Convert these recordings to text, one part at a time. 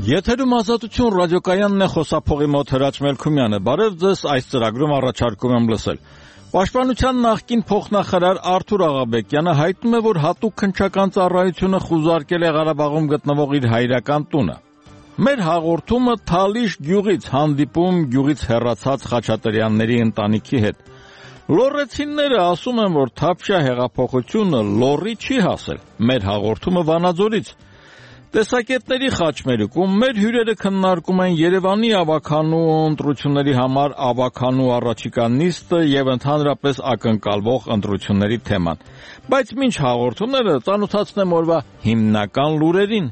Եթերում Ազատություն ռադիոկայանն է, խոսափողի մոտ Հրաչ Մելքումյանը։ Բարև ձեզ, այս ծրագրում առաջարկում եմ լսել։ Պաշտպանության նախկին փոխնախարար Արթուր Աղաբեկյանը հայտնում է, որ հատուկ քննչական ծառայությունը խուզարկել է Ղարաբաղում գտնվող իր հայրական տունը։ Մեր հաղորդումը Թալիշ գյուղից, հանդիպում գյուղից հեռացած Խաչատրյանների ընտանիքի հետ։ Լոռեցիները ասում են, որ Թավշյա հեղափոխությունը Լոռի չի հասել։ Մեր հաղորդումը Վանաձորից։ Տեսակետների խաչմերուկում մեր հյուրերը քննարկում են Երևանի ավագանու ընտրությունների համար ավագանու առաջիկա նիստը եւ ընդհանրապես ակնկալվող ընտրությունների թեման։ Բայց մինչ հաղորդումները ծանոթացնեմ օրվա հիմնական լուրերին։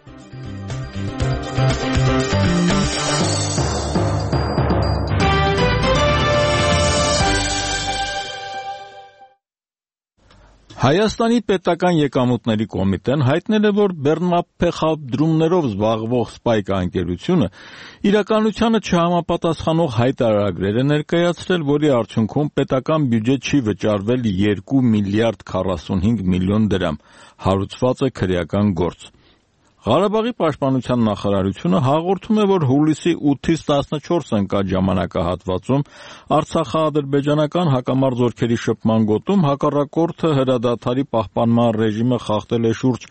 Հայաստանի պետական եկամուտների կոմիտեն հայտնել է, որ բեռնափոխադրումներով զբաղվող Սպայկա ընկերությունը իրականությանը չհամապատասխանող հայտարարագրեր է ներկայացրել, որի արդյունքում պետական բյուջետ չի վճարվել 2 միլիարդ 45 միլիոն դրամ, հարուցված է քրեական գործ։ Ղարաբաղի պաշտպանության նախարարությունը հաղորդում է, որ հուլիսի 8-ից 14 ընկած ժամանակահատվածում Արցախա-ադրբեջանական հակամարտ զորքերի շփման գոտում հակառակորդը հրադադարի պահպանման ռեժիմը խախտել է շուրջ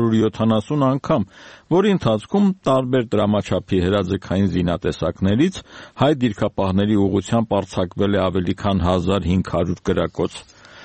170 անգամ, որի ընթացքում տարբեր դրամաչափի հրաձգային զինատեսակներից հայ դիրքապահների ուղղությամբ արձակվել է ավելի քան 1500 կրակոց։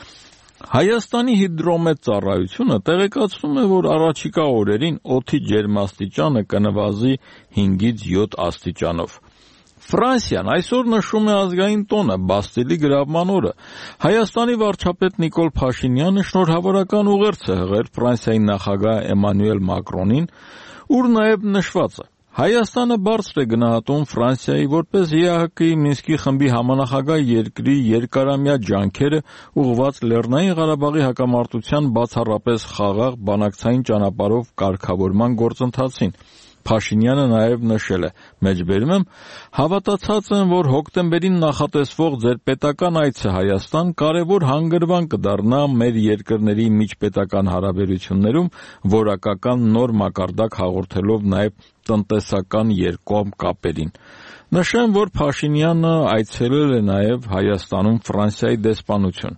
Հայաստանի հիդրոմետ ծառայությունը տեղեկացնում է, որ առաջիկա օրերին օդի ջերմաստիճանը կնվազի 5-ից 7 աստիճանով։ Ֆրանսիան այսօր նշում է ազգային տոնը, Բաստիլի գրավման օրը։ Հայաստանի վարչապետ Նիկոլ Փաշինյանը շնորհավորական ուղերձ է հղել Ֆրանսիայի նախագահ Էմանուել Մակրոնին, ուր նաև նշված է. Հայաստանը բարձր է գնահատում Ֆրանսիայի որպես ԵԱՀԿ-ի Մինսկի խմբի համանախագահ երկրի երկարամյա ջանքերը ուղղված Լեռնային Ղարաբաղի հակամարտության բացառապես խաղաղ բանակցային ճանապարհով կարգավորման գործընթացին։ Փաշինյանը նաև նշել է. մեջբերում եմ, հավատացած եմ, որ հոկտեմբերին նախատեսվող ձեր պետական այցը Հայաստան կարևոր հանգրվան կդառնա մեր երկրների միջպետական հարաբերություններում որակական նոր մակարդակ հաղորդելով նաև տնտեսական երկկողմ կապերին։ Նշեմ, որ Փաշինյանը այցելել է նաև Հայաստանում Ֆրանսիայի դեսպանություն։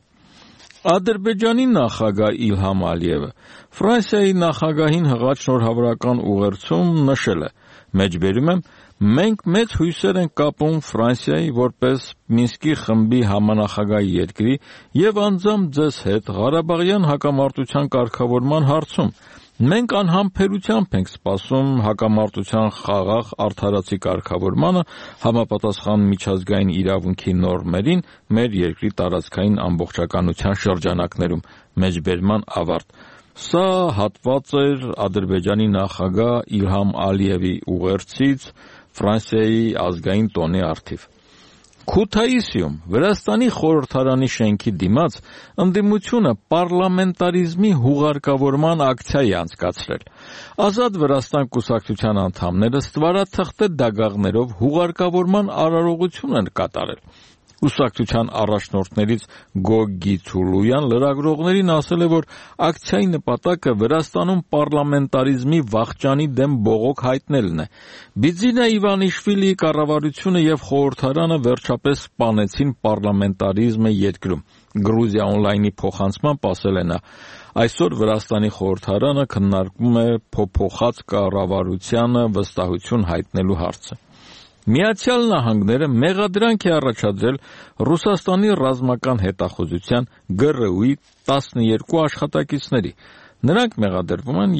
Ադրբեջանի նախագահ Իլհամ Ալիևը Ֆրանսիայի նախագահին հղած շնորհավորական ուղերձում նշել է. մեջբերում եմ, մենք մեծ հույսեր ենք կապում Ֆրանսիայի որպես Մինսկի խմբի համանախագահ երկրի եւ անձամբ ձեզ հետ Ղարաբաղյան հակամարտության կարգավորման հարցում։ Մենք անհամբերությամբ ենք սպասում հակամարտության խաղաղ արդարացի կարգավորմանը համապատասխան միջազգային իրավունքի նորմերին մեր երկրի տարածքային ամբողջականության շրջանակներում։ Մեջբերման ավարտ։ Սա հատված էր Ադրբեջանի նախագահ Իլհամ Ալիևի ուղերձից Ֆրանսիայի ազգային տոնի առթիվ։ Քութայիսիում Վրաստանի խորհրդարանի շենքի դիմաց ընդդիմությունը պարլամենտարիզմի հուղարկավորման ակցիա է անցկացրել։ Ազատ Վրաստան կուսակցության անդամները ստվարաթղթե դագաղներով հուղարկավորման արարողություն են կատարել։ Կուսակցության առաջնորդներից Գոգի Ցուլույան լրագրողներին ասել է, որ ակցիայի նպատակը Վրաստանում պարլամենտարիզմի վախճանի դեմ բողոք հայտնելն է։ Բիձինա Իվանիշվիլիի կառավարությունը եւ խորհրդարանը վերջապես սպանեցին պարլամենտարիզմը երկրում։ Գրուզիա օնլայնի փոխանցմամբ ասել է նա. Այսօր Վրաստանի խորհրդարանը քննարկում է փոփոխած կառավարությանը վստահություն հայտնելու հարցը։ Միացյալ Նահանգները մեղադրանք է առաջադրել Ռուսաստանի ռազմական հետախուզության ԳՌՈ-ի 12 աշխատակիցների։ Նրանք մեղադրվում են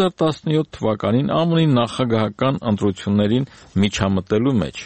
2017 թվականին ԱՄՆ-ի նախագահական ընտրություններին միջամտելու մեջ։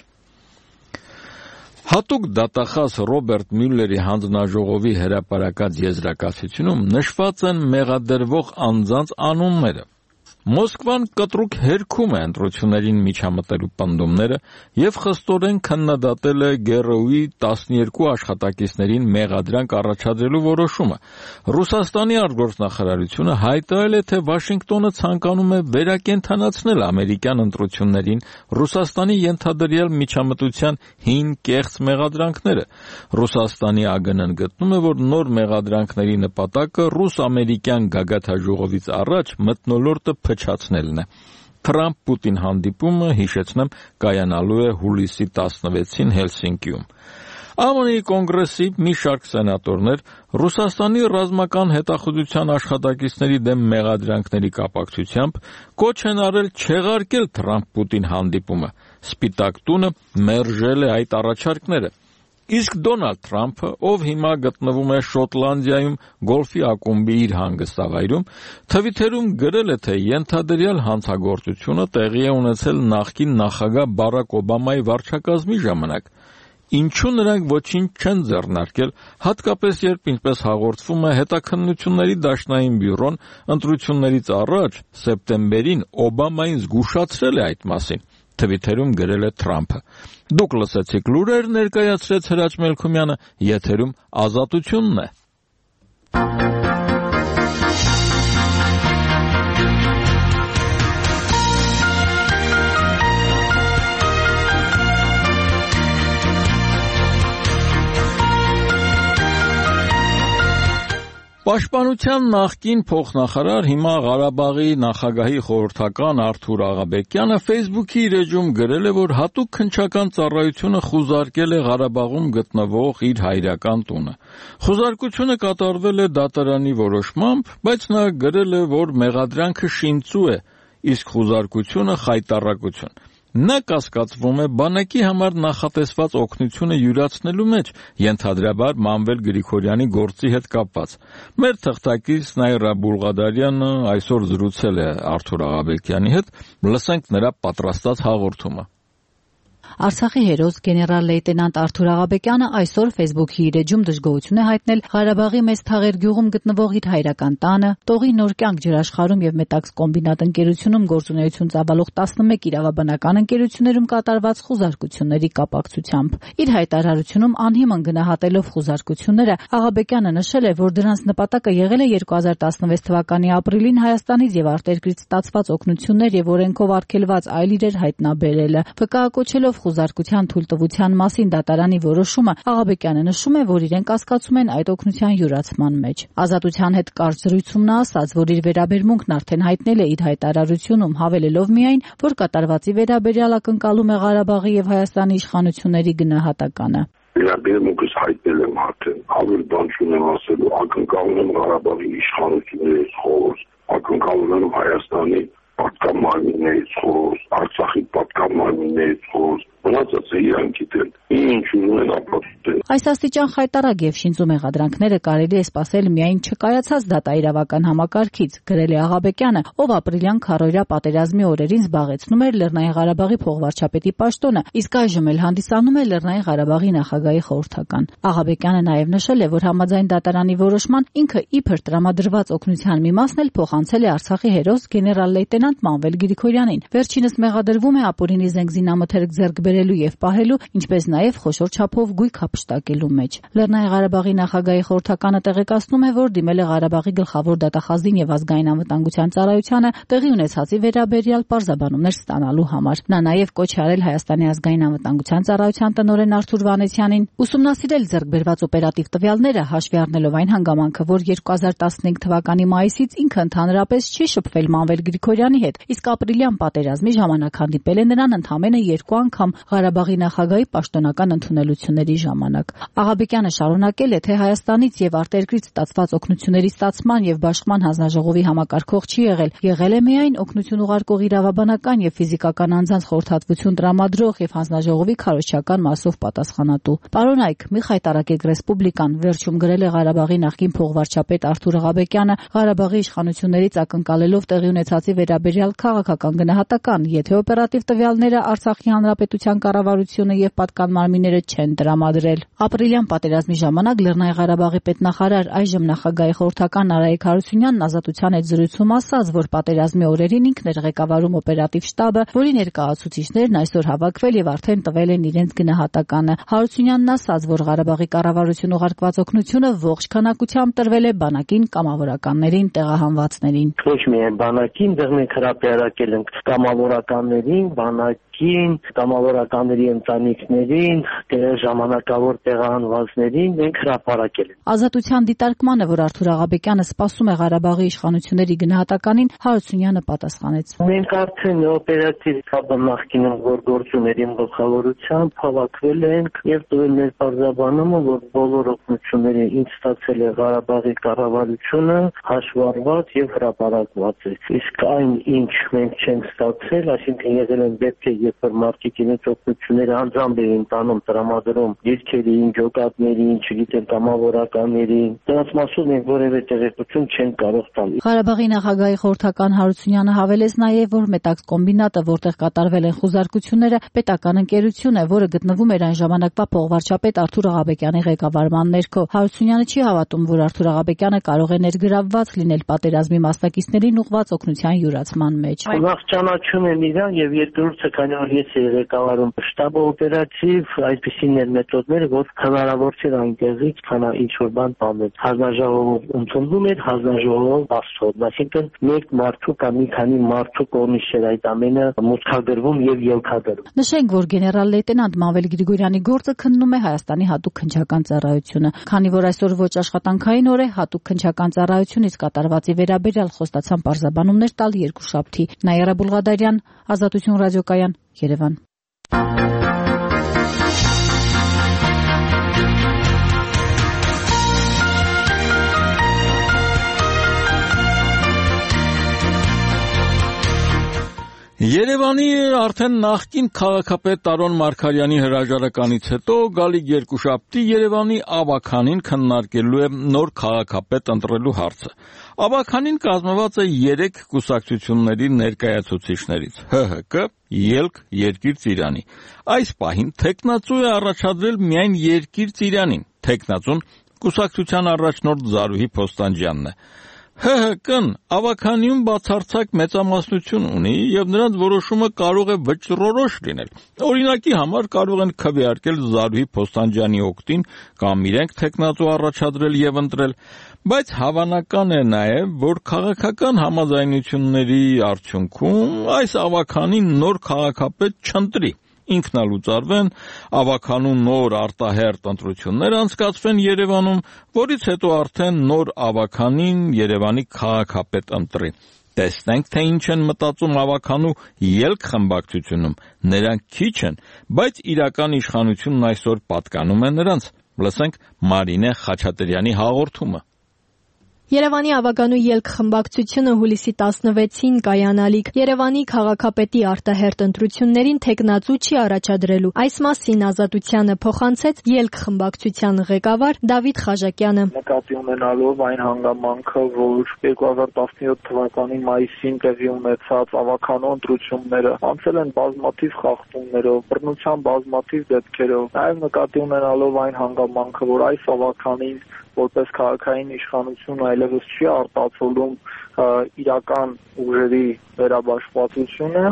Հատուկ դատախազ Ռոբերտ Մյուլլերի հանձնաժողովի հրապարակած եզրակացությունում նշված են մեղադրվող անձանց անունները։ Մոսկվան կտրուկ հերքում է ընտրություններին միջամտելու պնդումները եւ խստորեն քննադատել է ԳՌՈ-ի 12 աշխատակիցներին մեղադրանք առաջադրելու որոշումը։ Ռուսաստանի արտգործնախարարությունը հայտարարել է, թե Վաշինգտոնը ցանկանում է վերակենդանացնել ամերիկյան ընտրություններին Ռուսաստանի ենթադրյալ միջամտության հին կեղծ մեղադրանքները։ Ռուսաստանի ԱԳՆ-ն գտնում է, որ նոր մեղադրանքների նպատակը ռուս-ամերիկյան գագաթնաժողովից առաջ մթնոլորտը փչացնելն է։ Թրամփ-Պուտին հանդիպումը, հիշեցնեմ, կայանալու է հուլիսի 16-ին Հելսինկիում։ ԱՄՆ-ի կոնգրեսի մի շարք սենատորներ Ռուսաստանի ռազմական հետախուզության աշխատակիցների դեմ մեղադրանքների կապակցությամբ կոչ են արել չեղարկել Թրամփ-Պուտին հանդիպումը։ Սպիտակ տունը մերժել է այդ առաջարկները։ Իսկ Դոնալդ Թրամփը, ով հիմա գտնվում է Շոտլանդիայում գոլֆի ակումբի իր հանգստավայրում, թվիթերում գրել է, թե ենթադրյալ հանցագործությունը տեղի է ունեցել նախկին նախագահ Բարակ Օբամայի վարչակազմի ժամանակ։ Ինչու նրանք ոչինչ չեն ձեռնարկել, հատկապես երբ, ինչպես հաղորդվում է, հետաքննությունների դաշնային բյուրոն ընտրություններից առաջ սեպտեմբերին Օբամային զգուշացրել է այդ մասին, թվիթերում գրել է Թրամփը։ Դուք լսեցիք լուրեր, ներկայացրեց Հրաչ Մելքումյանը, եթերում Ազատությունն է։ Պաշտպանության նախկին փոխնախարար, հիմա Ղարաբաղի նախագահի խորհրդական Արթուր Աղաբեկյանը Facebook-ի իր էջում գրել է, որ հատուկ քննչական ծառայությունը խուզարկել է Ղարաբաղում գտնվող իր հայրական տունը։ Խուզարկությունը կատարվել է դատարանի որոշմամբ, բայց նա գրել է, որ մեղադրանքը շինծու է, իսկ խուզարկությունը խայտառակություն։ Նա կասկածվում է բանակի համար նախատեսված օգնությունը յուրացնելու մեջ, ենթադրաբար Մանվել Գրիգորյանի գործի հետ կապված։ Մեր թղթակից Նայրա Բուլղադարյանը այսօր զրուցել է Արթուր Աղաբեկյանի հետ, լսենք նրա պատրաստած հաղորդումը։ Արցախի հերոս գեներալ-լեյտենանտ Արթուր Աղաբեկյանը այսօր Facebook-ի իր էջում դժգոհություն է հայտնել Ղարաբաղի Մեծ Թաղեր գյուղում գտնվող իր հայրական տանը, Տողի Նոր կյանք ջրաշխարհում եւ Մետաքս կոմբինատ ընկերությունում գործունեություն ծավալող 11 իրավաբանական ընկերություններում կատարված խուզարկությունների կապակցությամբ։ Իր հայտարարությունում անհիմն գնահատելով խուզարկությունները, Աղաբեկյանը նշել է, որ դրանց նպատակը եղել է 2016 թվականի ապրիլին Հայաստանից եւ արտերկրից ստացված օգնություններ եւ օրենքով արգելված այլ իրեր հայտնաբերելը։ Վկայակոչելով խուզարկության թույլտվության մասին դատարանի որոշումը, Աղաբեկյանը նշում է, որ իրենք կասկածում են այդ օգնության յուրացման մեջ։ Ազատության հետ կարճ զրույցում նա ասաց, որ իր վերաբերմունքն արդեն հայտնել է իր հայտարարությունում, հավելելով միայն, որ կատարվածի վերաբերյալ ակնկալում է Ղարաբաղի եւ Հայաստանի իշխանությունների գնահատականը։ Վերաբերմունքս հայտնել եմ արդեն, ավելի բան չունեմ ասելու, ակնկալում եմ Ղարաբաղի իշխանություններից խոսք, ակնկալում եմ Հայաստանի պատկան մարմիններից խոսք, Արցախի պատկան մարմիններից խոսք, մնացածը իրանք գիտեն, ինչ ուզում են ապացուցեն։ Այս աստիճան խայտառակ եւ շինծու մեղադրանքները կարելի է սպասել միայն չկայացած դատաիրավական համակարգից, գրել է Աղաբեկյանը, ով ապրիլյան քառօրյա պատերազմի օրերին զբաղեցնում էր Լեռնային Ղարաբաղի փոխվարչապետի պաշտոնը, իսկ այժմ էլ հանդիսանում է Լեռնային Ղարաբաղի նախագահի խորհրդական։ Աղաբեկյանը նաեւ նշել է, որ համաձայն դատարանի որոշման ինքը իբր տրամադրված օգնության մի մասն էլ փոխանցել է Արցախի հերոս գեներալ-լեյտենանտ Մանվել Գրիգորյանին։ Վերջինս մեղադրվում է ապօրինի զենգզինամթերք ձեռք բերելու եւ պահելու, ինչպես նաեւ խոշոր չափով գույք հափշտակելու մեջ։ Լեռնային Ղարաբաղի նախագահի խորհրդականը տեղեկացնում է, որ դիմել է Ղարաբաղի գլխավոր դատախազին եւ ազգային անվտանգության ծառայությանը տեղի ունեցածի վերաբերյալ պարզաբանումներ ստանալու համար։ Նա նաեւ կոչ է արել Հայաստանի ազգային անվտանգության ծառայության տնօրեն Արթուր Վանեցյանին ուսումնասիրել ձեռք բերված օպերատիվ տվյալները, հաշվի առնելով այն հանգամանքը, որ 2015 թվականի մայիսից ինքը ընդհանրապես չի շփվել Մանվել Գրիգորյանի հետ, իսկ ապրիլյան պատերազմի ժամանակ հանդիպել է նրան ընդամենը 2 անգամ Ղարաբաղի նախագահի պաշտոնական ընդունելությունների ժամանակ։ Աղաբեկյանը շարունակել է, թե Հայաստանից եւ արտերկրից ստացված օգնությունների ստացման եւ բաշխման հանձնաժողովի համակարգող չի եղել է միայն օգնություն ուղարկող իրավաբանական եւ ֆիզիկական անձանց խորհրդատվություն տրամադրող եւ հանձնաժողովի քարոզչական մասով պատասխանատու։ Պարոն Այք, մի խայտառակեք Ռեսպուբլիկան վերջում գրել է Ղարաբաղի նախկին փոխվարչապետ Արթուր Աղաբեկյանը, Ղարաբաղի իշխանություններից ակնկալելով տեղի ունեցածի վերաբերյալ քաղաքական գնահատական, եթե օպերատիվ տվյալները Արցախի հանրապետության կառավարությունը եւ պատկան մարմինները չեն տրամադրել։ Ապրիլյան պատերազմի ժամանակ Լեռնային Ղարաբաղի պետնախարար, այժմ նախագահի խորհրդական Արայիկ Հարությունյանն Ազատության հետ զրույցում ասաց, որ պատերազմի օրերին ինքն էր ղեկավարում օպերատիվ շտաբը, որի ներկայացուցիչներն այսօր հավաքվել եւ արդեն տվել են իրենց գնահատականը։ Հարությունյանն ասաց, որ Ղարաբաղի կառավարություն ուղարկված օգնությունը ողջ քանակությամբ տրվել է բանակին, կամավորականներին, տեղահանվածներին։ Ոչ միայն բանակին, դեռ մենք հրապարակել ենք կամավորականներին, բանակին, բնակին, կամավորականների ընտանիքներին, ժամանակավոր տեղահանվածներին մենք հրապարակել ենք։ Ազատության դիտարկմանը, որ Արթուր Աղաբեկյանը սպասում է Ղարաբաղի իշխանությունների գնահատականին, Հարությունյանը պատասխանեց. Մենք արդեն օպերատիվ շտաբը նախկինում, որ գործում էր իմ գլխավորությամբ, հավաքվել ենք եւ տվել մեր բարձրաբանումը, որ բոլոր օգնությունները ինձ ստացել է Ղարաբաղի կառավարությունը, հաշվառված եւ հրապարակված է։ Իսկ այն, ինչ մենք չենք ստացել, այսինքն եղել են դեպքեր, երբ որ մարդիկ իրենց օգնությունները անձամբ էին տանում, տրամադրում դիրքերին, ջոկատներին, չգիտեմ, կամավորականներին, դրանց մասով մենք որևէ տեղեկություն չենք կարող տալ։ Ղարաբաղի նախագահի խորհրդական Հարությունյանը հավելեց նաև, որ Մետաքս կոմբինատը, որտեղ կատարվել են խուզարկությունները, պետական ընկերություն է, որը գտնվում էր այն ժամանակվա փողվարչապետ Արթուր Աղաբեկյանի ղեկավարման ներքո։ Հարությունյանը չի հավատում, որ Արթուր Աղաբեկյանը կարող է ներգրավված լինել պատերազմի մասնակիցներին ուղղված օգնության յուրացման մեջ։ Նախ ճանաչում եմ իրան եւ երկրորդը, քանի որ ես եի ղեկավարում շտաբը օպերատիվ, այսպիսին էր մեթոդները, որ հնարավոր չէր այնտեղից քանա ինչ որ բան տանել։ Հանձնաժողով ընդունվում էր, հանձնաժողով բացվում, այսինքն մեկ մարդու կամ մի քանի մարդու կողմից էր այդ ամենը մուտքագրվում եւ ելքադրվում։ Նշենք, որ գեներալ լեյտենանտ Մավել Գրիգորյանի գործը քննում է Հայաստանի հատուկ քննչական ծառայությունը, քանի որ այսօր ոչ աշխատանքային օր է, հատուկ քննչական ծառայությունից կատարվածի վերաբերյալ խոստացան պարզաբանումներ տալ երկուշաբթի։ Նաիրա Բուլղադարյան, Ազատություն ռադիոկայան, Երևան։ Երևանի արդեն նախկին քաղաքապետ Տարոն Մարգարյանի հրաժարականից հետո գալիք երկուշաբթի Երևանի Ավագանին քննարկելու է նոր քաղաքապետ ընտրելու հարցը։ Ավագանին կազմված է 3 կուսակցությունների ներկայացուցիչներից՝ ՀՀԿ, Ելք, Երկիր Ծիրանի։ Այս պահին թեկնածու է առաջադրել միայն Երկիր Ծիրանին։ Թեկնածուն կուսակցության առաջնորդ Զարուհի Փոստանջյանն է։ ՀՀԿ-ն Ավագանիում բացարձակ մեծամասնություն ունի եւ նրանց որոշումը կարող է վճռորոշ լինել։ Օրինակի համար կարող են քվեարկել Զարուհի Փոստանջյանի օգտին կամ իրենք թեկնածու առաջադրել եւ ընտրել, բայց հավանական է նաեւ, որ քաղաքական համաձայնությունների արդյունքում այս Ավագանին նոր քաղաքապետ չընտրի։ Ինքնալուծարվեն, Ավագանու նոր արտահերտ ընտրություններ անցկացվեն Երևանում, որից հետո արդեն նոր Ավագանին Երևանի քաղաքապետ ընտրի։ Տեսնենք, թե ինչ են մտածում Ավագանու Ելք խմբակցությունում։ Նրանք քիչ են, բայց իրական իշխանությունն այսօր պատկանում է նրանց։ Լսենք Մարինե Խաչատրյանի հաղորդումը։ Երևանի Ավագանու Ելք խմբակցությունը հուլիսի 16-ին կայանալիք Երևանի քաղաքապետի արտահերթ ընտրություններին թեկնածու չի առաջադրելու։ Այս մասին Ազատությանը փոխանցեց Ելք խմբակցության ղեկավար Դավիթ Խաժակյանը։ Նկատի ունենալով այն հանգամանքը, որ 2017 թվականի մայիսին տեղի ունեցած Ավագանու ընտրությունները անցել են բազմաթիվ խախտումներով, բռնության բազմաթիվ դեպքերով, նաև նկատի ունենալով այն հանգամանքը, որ այս Ավագանին որպես քաղաքային իշխանություն այլևս չի արտացոլում իրական ուժերի վերաբաշխվածությունը,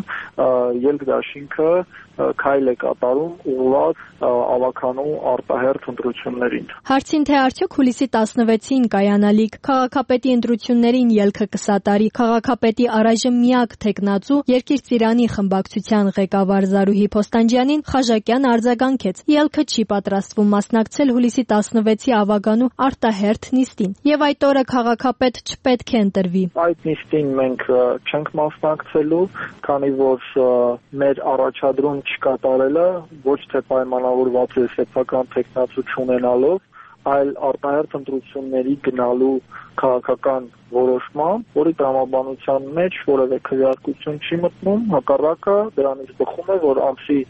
Ելք դաշինքը քայլ է կատարում ուղղված Ավագանու արտահերթ ընտրություններին։ Հարցին թե արդյոք հուլիսի 16-ին կայանալիք քաղաքապետի ընտրություններին Ելքը կսատարի քաղաքապետի առայժմ միակ թեկնածու Երկիր Ծիրանի խմբակցության ղեկավար Զարուհի Փոստանջյանին Խաժակյան արձագանքեց. Ելքը չի պատրաստվում մասնակցել հուլիսի 16-ի Ավագանու արտահերթ նիստին, եւ այդ օրը քաղաքապետ չպետք է ընտրվի։ Այդ նիստին մենք չենք մասնակցելու, քանի որ մեր առաջադրում չկատարելը ոչ թե պայմանավորված է սեփական թեկնածու չունենալով, այլ արտահերթ ընտրությունների գնալու քաղաքական որոշմամբ, որի տրամաբանության մեջ որևէ քվեարկություն չի մտնում, հակառակը դրանից բխում է, որ ամսի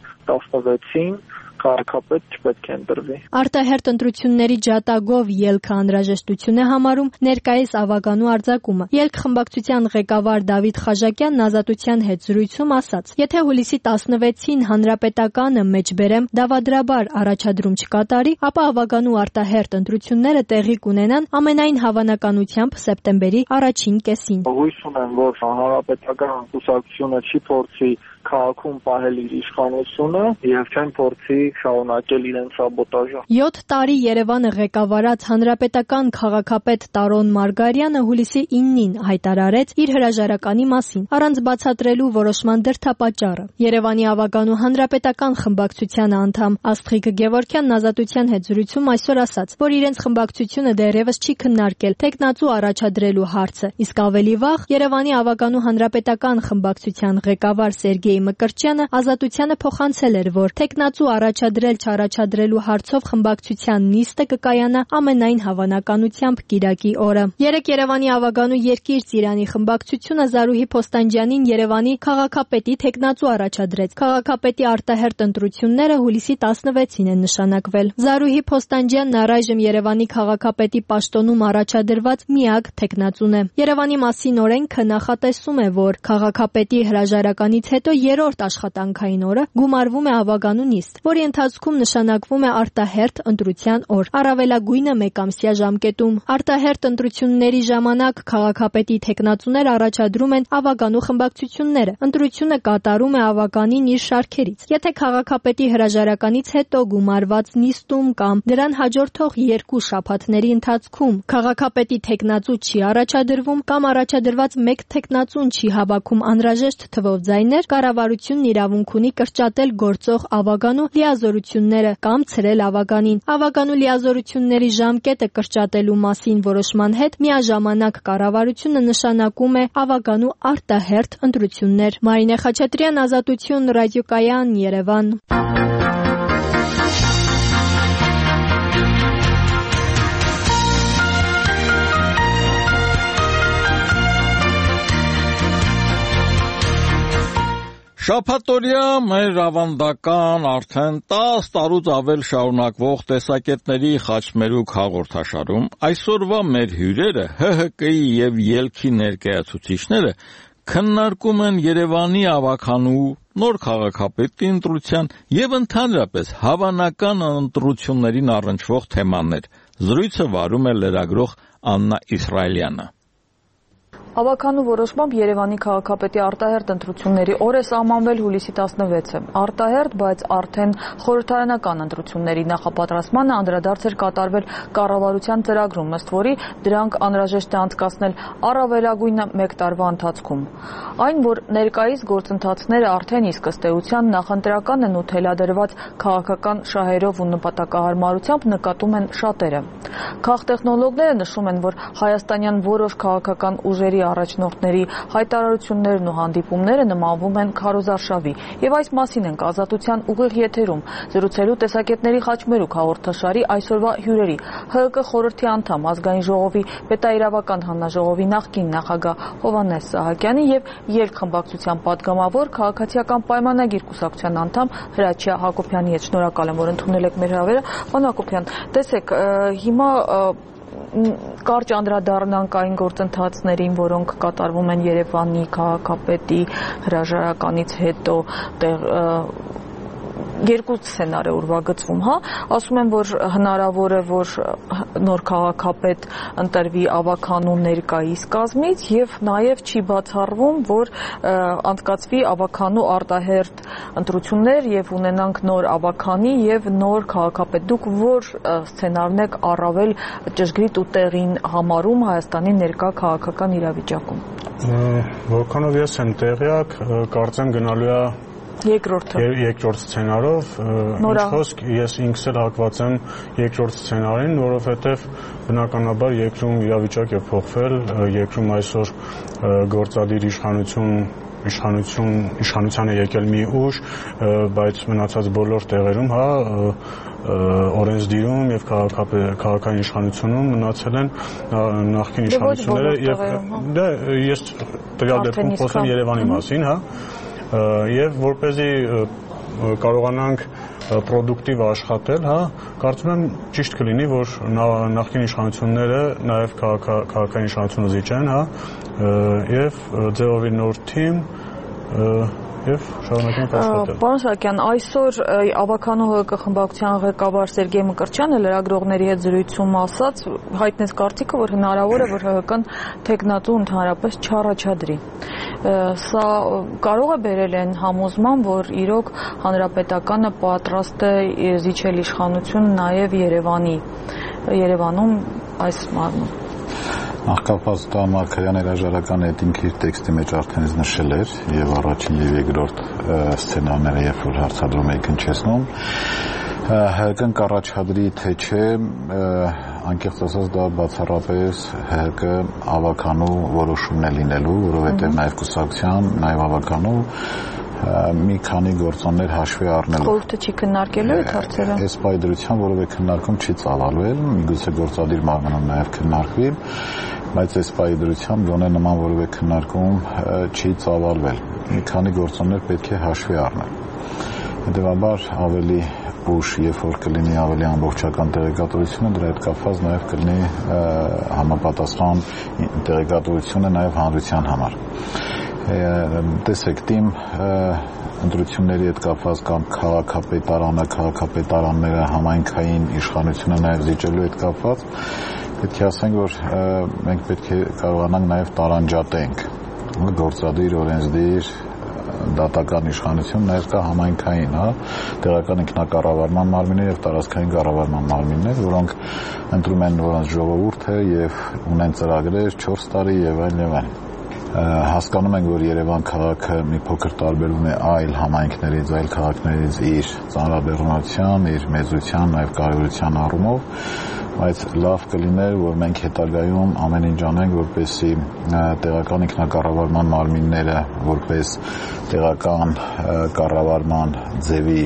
16-ին քաղաքապետ չպետք է ընտրվի։ Արտահերթ ընտրությունների ջատագով Ելքը անհրաժեշտություն է համարում ներկայիս Ավագանու արձակումը։ Ելք խմբակցության ղեկավար Դավիթ Խաժակյանն Ազատության հետ զրույցում ասաց. Եթե հուլիսի 16-ին հանրապետականը մեջբերեմ դավադրաբար առաջադրում չկատարի, ապա Ավագանու արտահերթ ընտրությունները տեղի կունենան ամենայն հավանականությամբ սեպտեմբերի առաջին կեսին։ Հույս ունեմ, որ հանրապետական կուսակցությունը չի փորձի քաղաքում պահել իր իշխանությունը եւ չեն փորձի շարունակել իրենց սաբոտաժը։ 7 տարի Երևանը ղեկավարած հանրապետական քաղաքապետ Տարոն Մարգարյանը հուլիսի 9-ին հայտարարեց իր հրաժարականի մասին, առանց բացատրելու որոշման դրդապատճառը։ Երևանի ավագանու հանրապետական խմբակցության անդամ Աստղիկ Գևորգյանն Ազատության հետ զրույցում այսօր ասաց, որ իրենց խմբակցությունը դեռևս չի քննարկել տեխնացու առաջադրելու հարցը, իսկ ավելի վաղ Երևանի ավագանու հանրապետական խմբակցության ղեկավար Սերգեյ Մկրտչյանը Ազատությանը փոխանցել էր, որ տեխնացու առաջադրել-չառաջադրելու հարցով խմբակցության նիստը կկայանա ամենայն հավանականությամբ կիրակի օրը։ Երեկ Երևանի ավագանու Երկիր Ծիրանի խմբակցությունը Զարուհի Փոստանջյանին Երևանի քաղաքապետի տեխնացու առաջադրեց։ Քաղաքապետի արտահերտ ընտրությունները հուլիսի 16-ին են նշանակվել։ Զարուհի Փոստանջյանն առայժմ Երևանի քաղաքապետի պաշտոնում առաջադրված միակ տեխնացուն է։ Երևանի մասին օրենքը նախատեսում է, որ քաղաքապետի հրաժարականից հետո երրորդ աշխատանքային օրը գումարվում է ավագանու նիստ, որի ընթացքում նշանակվում է արտահերտ ընտրության օր, առավելագույնը 1 ամսյա ժամկետում։ Արտահերտ ընտրությունների ժամանակ քաղաքապետի տեխնացուներ առաջադրում են ավագանու խմբակցությունները։ Ընտրությունը կատարում է ավագանին իր շարքերից։ Եթե քաղաքապետի հրաժարականից հետո գումարված նիստում կամ դրան հաջորդող 2 շաբաթների ընթացքում քաղաքապետի տեխնացու չի առաջադրվում կամ առաջադրված 1 տեխնացուն չի հավաքում անհրաժեշտ թվով ձայներ, կառավարությունն իրավունք ունի կրճատել գործող ավագանու լիազորությունները կամ ցրել ավագանին։ Ավագանու լիազորությունների ժամկետը կրճատելու մասին որոշման հետ միաժամանակ կառավարությունը նշանակում է ավագանու արտահերթ ընտրություններ։ Մարինե Խաչատրյան, Ազատություն, ռադիոկայան, Երևան։ Շաբաթօրյա մեր ավանդական արդեն 10 տարուց ավել շարունակվող տեսակետների խաչմերուկ հաղորդաշարում այսօրվա մեր հյուրերը ՀՀԿ-ի եւ ելքի ներկայացուցիչները քննարկում են Երևանի ավագանու նոր քաղաքապետի ընտրության եւ ընդհանրապես հավանական ընտրություններին առնչվող թեմաներ։ Զրույցը վարում է լրագրող Աննա Իսրայելյանը։ Ավագանու որոշմամբ Երևանի քաղաքապետի արտահերթ ընտրությունների օրը սահմանվել հուլիսի 16-ը։ Արտահերթ, բայց արդեն խորհրդարանական ընտրությունների նախապատրաստմանը անդրադարձ էր կատարվել կառավարության ծրագրում, ըստ որի դրանք անհրաժեշտ է անցկացնել առավելագույնը 1 տարվա ընթացքում։ Այն, որ ներկայիս գործընթացները արդեն իսկ ըստ էության նախընտրական են ու թելադրված քաղաքական շահերով ու նպատակահարմարությամբ նկատում են շատերը։ Քաղտեխնոլոգները նշում են, որ հայաստանյան որոշ քաղաքական ուժերի առաջնորդների հայտարարություններն ու հանդիպումները նմանվում են քարոզարշավի, եւ այս մասին ենք Ազատության ուղիղ եթերում զրուցելու տեսակետների խաչմերուկ հաղորդաշարի այսօրվա հյուրերի ՀՀԿ խորհրդի անդամ, Ազգային ժողովի պետաիրավական հանձնաժողովի նախկին նախագահ Հովհաննես Սահակյանի եւ Ելք խմբակցության պատգամավոր քաղաքացիական պայմանագիր կուսակցության անդամ Հրաչյա Հակոբյանի հետ։ Շնորհակալ եմ, որ ընդունել եք մեր հրավերը։ Պարոն Հակոբյան, տեսեք, հիմա կարճ անդրադառնանք այն գործընթացներին, որոնք կատարվում են Երևանի քաղաքապետի հրաժարականից հետո երկու սցենար է ուրվագծվում, ասում են, որ հնարավոր է, որ նոր քաղաքապետ ընտրվի ավագանու ներկայիս կազմից եւ նաեւ չի բացառվում, որ անցկացվի ավագանու արտահերթ ընտրություններ եւ ունենանք նոր ավագանի եւ նոր քաղաքապետ։ Դուք որ սցենարն եք առավել ճշգրիտ ու տեղին համարում Հայաստանի ներկա քաղաքական իրավիճակում։ Որքանով ես եմ տեղյակ, կարծեմ գնալու է երկրորդ սցենարով, ինչ խոսք ես ինքս էլ հակված եմ երկրորդ սցենարին, որովհետև բնականաբար երկրում իրավիճակ է փոխվել, երկրում այսօր գործադիր իշխանության է եկել մի ուժ, բայց մնացած բոլոր տեղերում, օրենսդիրում եւ քաղաքային իշխանությունում մնացել են նախկին իշխանությունները եւ ես տվյալ դեպքում խոսում Երևանի մասին, եւ որպեսզի կարողանանք պրոդուկտիվ աշխատել, կարծում եմ ճիշտ կլինի, որ նախկին իշխանությունները նաեւ քաղաքային իշխանությունը զիջեն, եւ ձևովի նոր թիմ եւ շարունակենք աշխատել։ Պարոն Սահակյան, այսօր ավագանու ՀՀԿ խմբակցության ղեկավար Սերգեյ Մկրտչյանը լրագրողների հետ զրույցում ասաց, հայտնեց կարծիքը, որ հնարավոր է, որ ՀՀԿ-ն տեխնացու ընդհանրապես չառաջադրի։ Սա կարող է բերել այն համոզման, որ իրոք հանրապետականը պատրաստ է զիջել իշխանություն նաև Երևանում այս մարմնում։ Նախկապած Մարգարյան հրաժարականի հետ ինքը իր տեքստի մեջ արդեն նշել էր եւ առաջին եւ երկրորդ սցենարները երբ որ հարցադրում էի քնչեցնում ՀՀԿ-ն կառաջադրի թե չէ անկեղծ ասած դա բացառապես ՀՀԿ ավականու որոշումն է լինելու, որովհետեւ նաեւ կուսակցության, նաեւ ավականու մի քանի գործոններ հաշվի առնելով։ Խորհուրդը չի քննարկելու այդ հարցերը։ Այս պայդրության որևէ քննարկում չի ծավալվել, միգուցե գործադիր մարմնում նաև քննարկվի, բայց այս պայդրությամբ գոնե նման որևէ քննարկում չի ծավալվել։ Մի քանի գործոններ պետք է հաշվի առնել։ Հետևաբար ավելի ուշ, երբ որ կլինի ավելի ամբողջական տեղեկատվությունը, դրա հետ կապված նաև կլինի համապատասխան տեղեկատվությունը նաև հանրության համար։ Տեսեք, թիմ ընտրությունների հետ կապված կամ քաղաքապետարանները համայնքային իշխանությունը նաև զիջելու հետ կապված պետք է ասենք, որ մենք պետք է կարողանանք նաև տարանջատենք գործադիր, օրենսդիր, դատական իշխանություն, նաև կա համայնքային, տեղական ինքնակառավարման մարմիններ եւ տարածքային կառավարման մարմիններ, որոնք ընտրում են որոնց ժողովուրդը եւ ունեն ծրագրեր 4 տարի եւ այլն։ Հասկանում ենք, որ Երևան քաղաքը մի փոքր տարբերվում է այլ համայնքներից, այլ քաղաքներից իր ծանրաբեռնության, իր մեծության, նաև կարևորության առումով, բայց լավ կլիներ, որ մենք հետագայում ամեն ինչ անենք, որպեսզի տեղական ինքնակառավարման մարմինները, որպես տեղական կառավարման ձևի,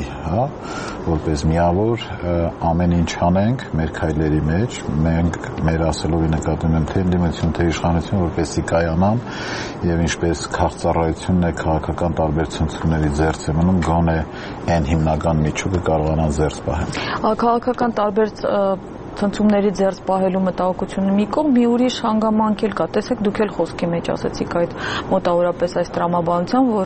որպես միավոր ամեն ինչ անենք մեր քայլերի մեջ, մենք մեր ասելով նկատի ունեմ թե ընդդիմություն, թե իշխանություն, որպեսզի կայանան եւ ինչպես քաղաքացիությունն է քաղաքական տարբերությունների ձեռք է մնում, գոնե այն հիմնական միջուկը կարողանան ձեռք պահել։ Քաղաքական ցնցումների ձեռք պահելու մտահոգությունը մի կողմ, մի ուրիշ հանգամանք էլ կա։ Տեսեք, դուք էլ խոսքի մեջ ասացիք այդ մոտավորապես այս տրամաբանության, որ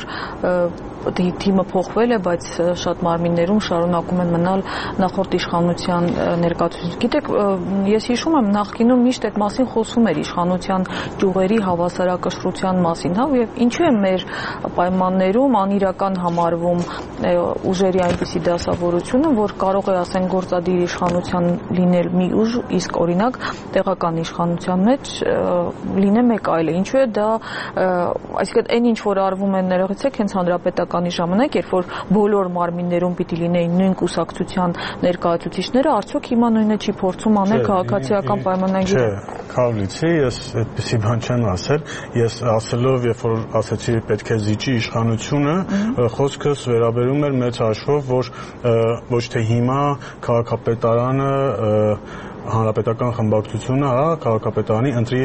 թիմը փոխվել է, բայց շատ մարմիններում շարունակում են մնալ նախորդ իշխանության ներկայացուցիչ։ Գիտեք, ես հիշում եմ նախկինում միշտ այդ մասին խոսում էր իշխանության ճյուղերի հավասարակշռության մասին, եւ ինչու է մեր պայմաններում անիրական համարվում ուժերի այնպիսի դասավորությունը, որ կարող է ասեն գործադիր իշխանության լինել մի ուժ, իսկ օրինակ տեղական իշխանության մեջ լինե մեկ այլ է։ Ինչու է դա, այսինքն այն ինչ որ արվում է ներողեցեք, հենց հանրապետականի ժամանակ, երբ որ բոլոր մարմիններում պիտի լինեին նույն կուսակցության ներկայացուցիչները, արդյոք հիմա նույնը չի փորձում անել քաղաքացիական պայմանագիրը։ Չէ, Քավլիցի, ես այդպեսի բան չեմ ասել, ես ասելով, երբ որ ասացի պետք է զիջի իշխանությունը, խոսքս վերաբերում էր մեծ հաշվով, որ ոչ թե հիմա քաղաքապետարանը հանրապետական խմբակցությունը, քաղաքապետարանի ընտրի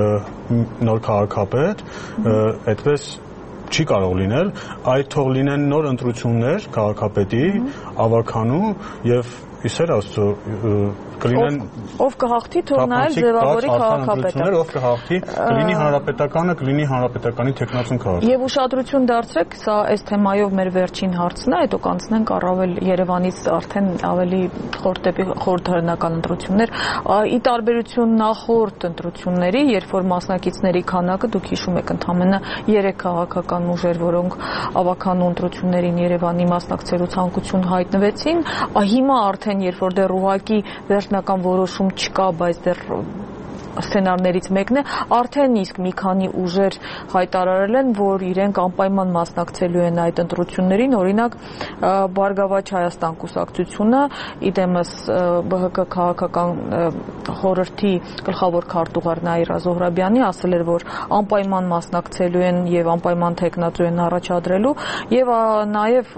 նոր քաղաքապետ, այդպես չի կարող լինել, այդ թող լինեն նոր ընտրություններ քաղաքապետի, ավականու եւ իսեր Աստծո կլինեն ով կհաղթի թող նայել ձևավորի քաղաքապետը, ով կհաղթի կլինի հանրապետականը, կլինի հանրապետականի տեխնացուն քաղաք։ Եվ ուշադրություն դարձրեք, սա այս թեմայով մեր վերջին հարցն է, հետո կանցնենք առավել Երևանից արդեն ավելի խորհրդարանական ընտրություններ, ի տարբերություն նախորդ ընտրությունների, երբ որ մասնակիցների քանակը դուք հիշում եք ընդամենը 3 քաղաքական ուժեր, որոնք ավականու ընտրություններին Երևանի մասնակցելու ցանկություն հայտնվեցին, հիմա արդեն երբ որ դեռ ուղղակի վերջնական որոշում չկա, բայց դեռ սցենարներից մեկն է, արդեն իսկ մի քանի ուժեր հայտարարել են, որ իրենք անպայման մասնակցելու են այդ ընտրություններին, օրինակ Բարգավաճ Հայաստան կուսակցությունը, իդեմս ԲՀԿ քաղաքական խորհրդի գլխավոր քարտուղար Նաիրա Զոհրաբյանի ասել էր, որ անպայման մասնակցելու են եւ անպայման թեկնածու են առաջադրելու եւ նաեւ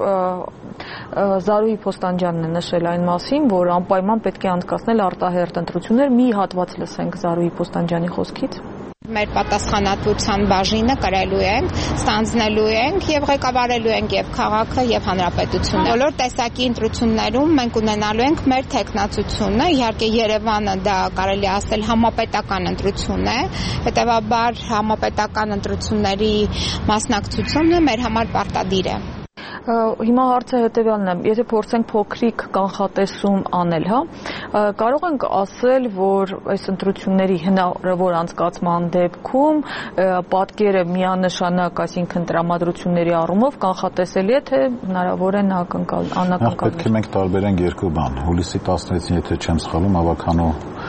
Զարուհի Փոստանջյանն է նշել այն մասին, որ անպայման պետք է անցկացնել արտահերթ ընտրություններ, մի հատված լսենք Զարուհի Փոստանջյանի խոսքից։ Մեր պատասխանատվության բաժինը կրելու ենք, ստանձնելու ենք եւ ղեկավարելու ենք եւ քաղաքը եւ հանրապետությունը։ Բոլոր տեսակի ընտրություններում մենք ունենալու ենք մեր թեկնածությունը, իհարկե Երևանը դա կարելի ասել համապետական ընտրություն է, հետեւաբար համապետական ընտրությունների մասնակցությունը մեր համար պարտադիր է։ Հիմա հարցը հետևյալն է, եթե փորձենք փոքրիկ կանխատեսում անել, Կարող ենք ասել, որ այս ընտրությունների հնարավոր անցկացման դեպքում պատկերը միանշանակ, այսինքն տրամադրությունների առումով կանխատեսելի է, թե հնարավոր են անակնկալ։ Պետք է մենք տարբերենք երկու բան։ Հուլիսի 16-ին, եթե չեմ սխալվում, ավականու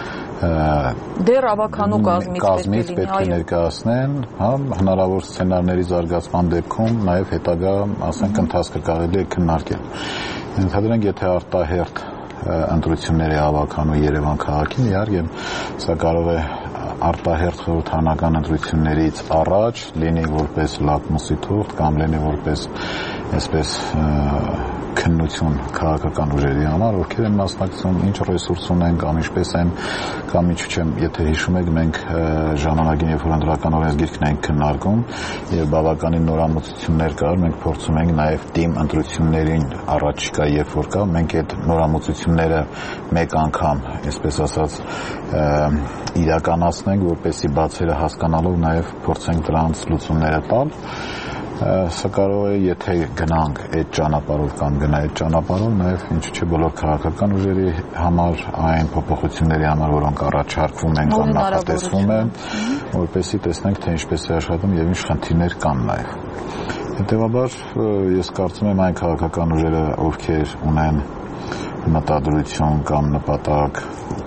դեռ ավականու կազմից պետք է ներկայացնեն, հնարավոր սցենարների զարգացման դեպքում նաև հետագա, ասենք, ընթացքը կարելի է քննարկել։ Ենթադրենք, եթե արտահերթ ընտրություններ է ավականու Երևան քաղաքին, իհարկե սա կարող է արտահերթ խորհրդարանական ընտրություններից առաջ լինի որպես լակմուսի թուղթ կամ լինի որպես այսպես քննություն քաղաքական ուժերի համար, ովքեր են մասնակցում, ինչ ռեսուրս ունեն կամ ինչպես են, կամ ինչ չեմ, եթե հիշում եք, մենք ժամանակին, երբ որ ընտրական օրենսգիրքն ենք քննարկում եւ բավականին նորամուծություններ կար, մենք փորձում ենք նաեւ թիմ ընտրություններին առաջիկա, երբ որ կա, մենք այդ նորամուծությունները մեկ անգամ, այսպես ասած, իրականացնենք, որպեսզի բացերը հասկանալով նաեւ փորձենք դրանց լուծումները տալ։ Սա կարող է, եթե գնանք այդ ճանապարհով կամ գնա այդ ճանապարհով, նաև ինչ չէ բոլոր քաղաքական ուժերի համար այն փոփոխությունների համար, որոնք առաջարկվում են կամ նախատեսվում են, որպեսզի տեսնենք, թե ինչպես է աշխատում եւ ինչ խնդիրներ կան նաև։ Հետևաբար ես կարծում եմ այն քաղաքական ուժերը, ովքեր ունեն մտադրություն կամ նպատակ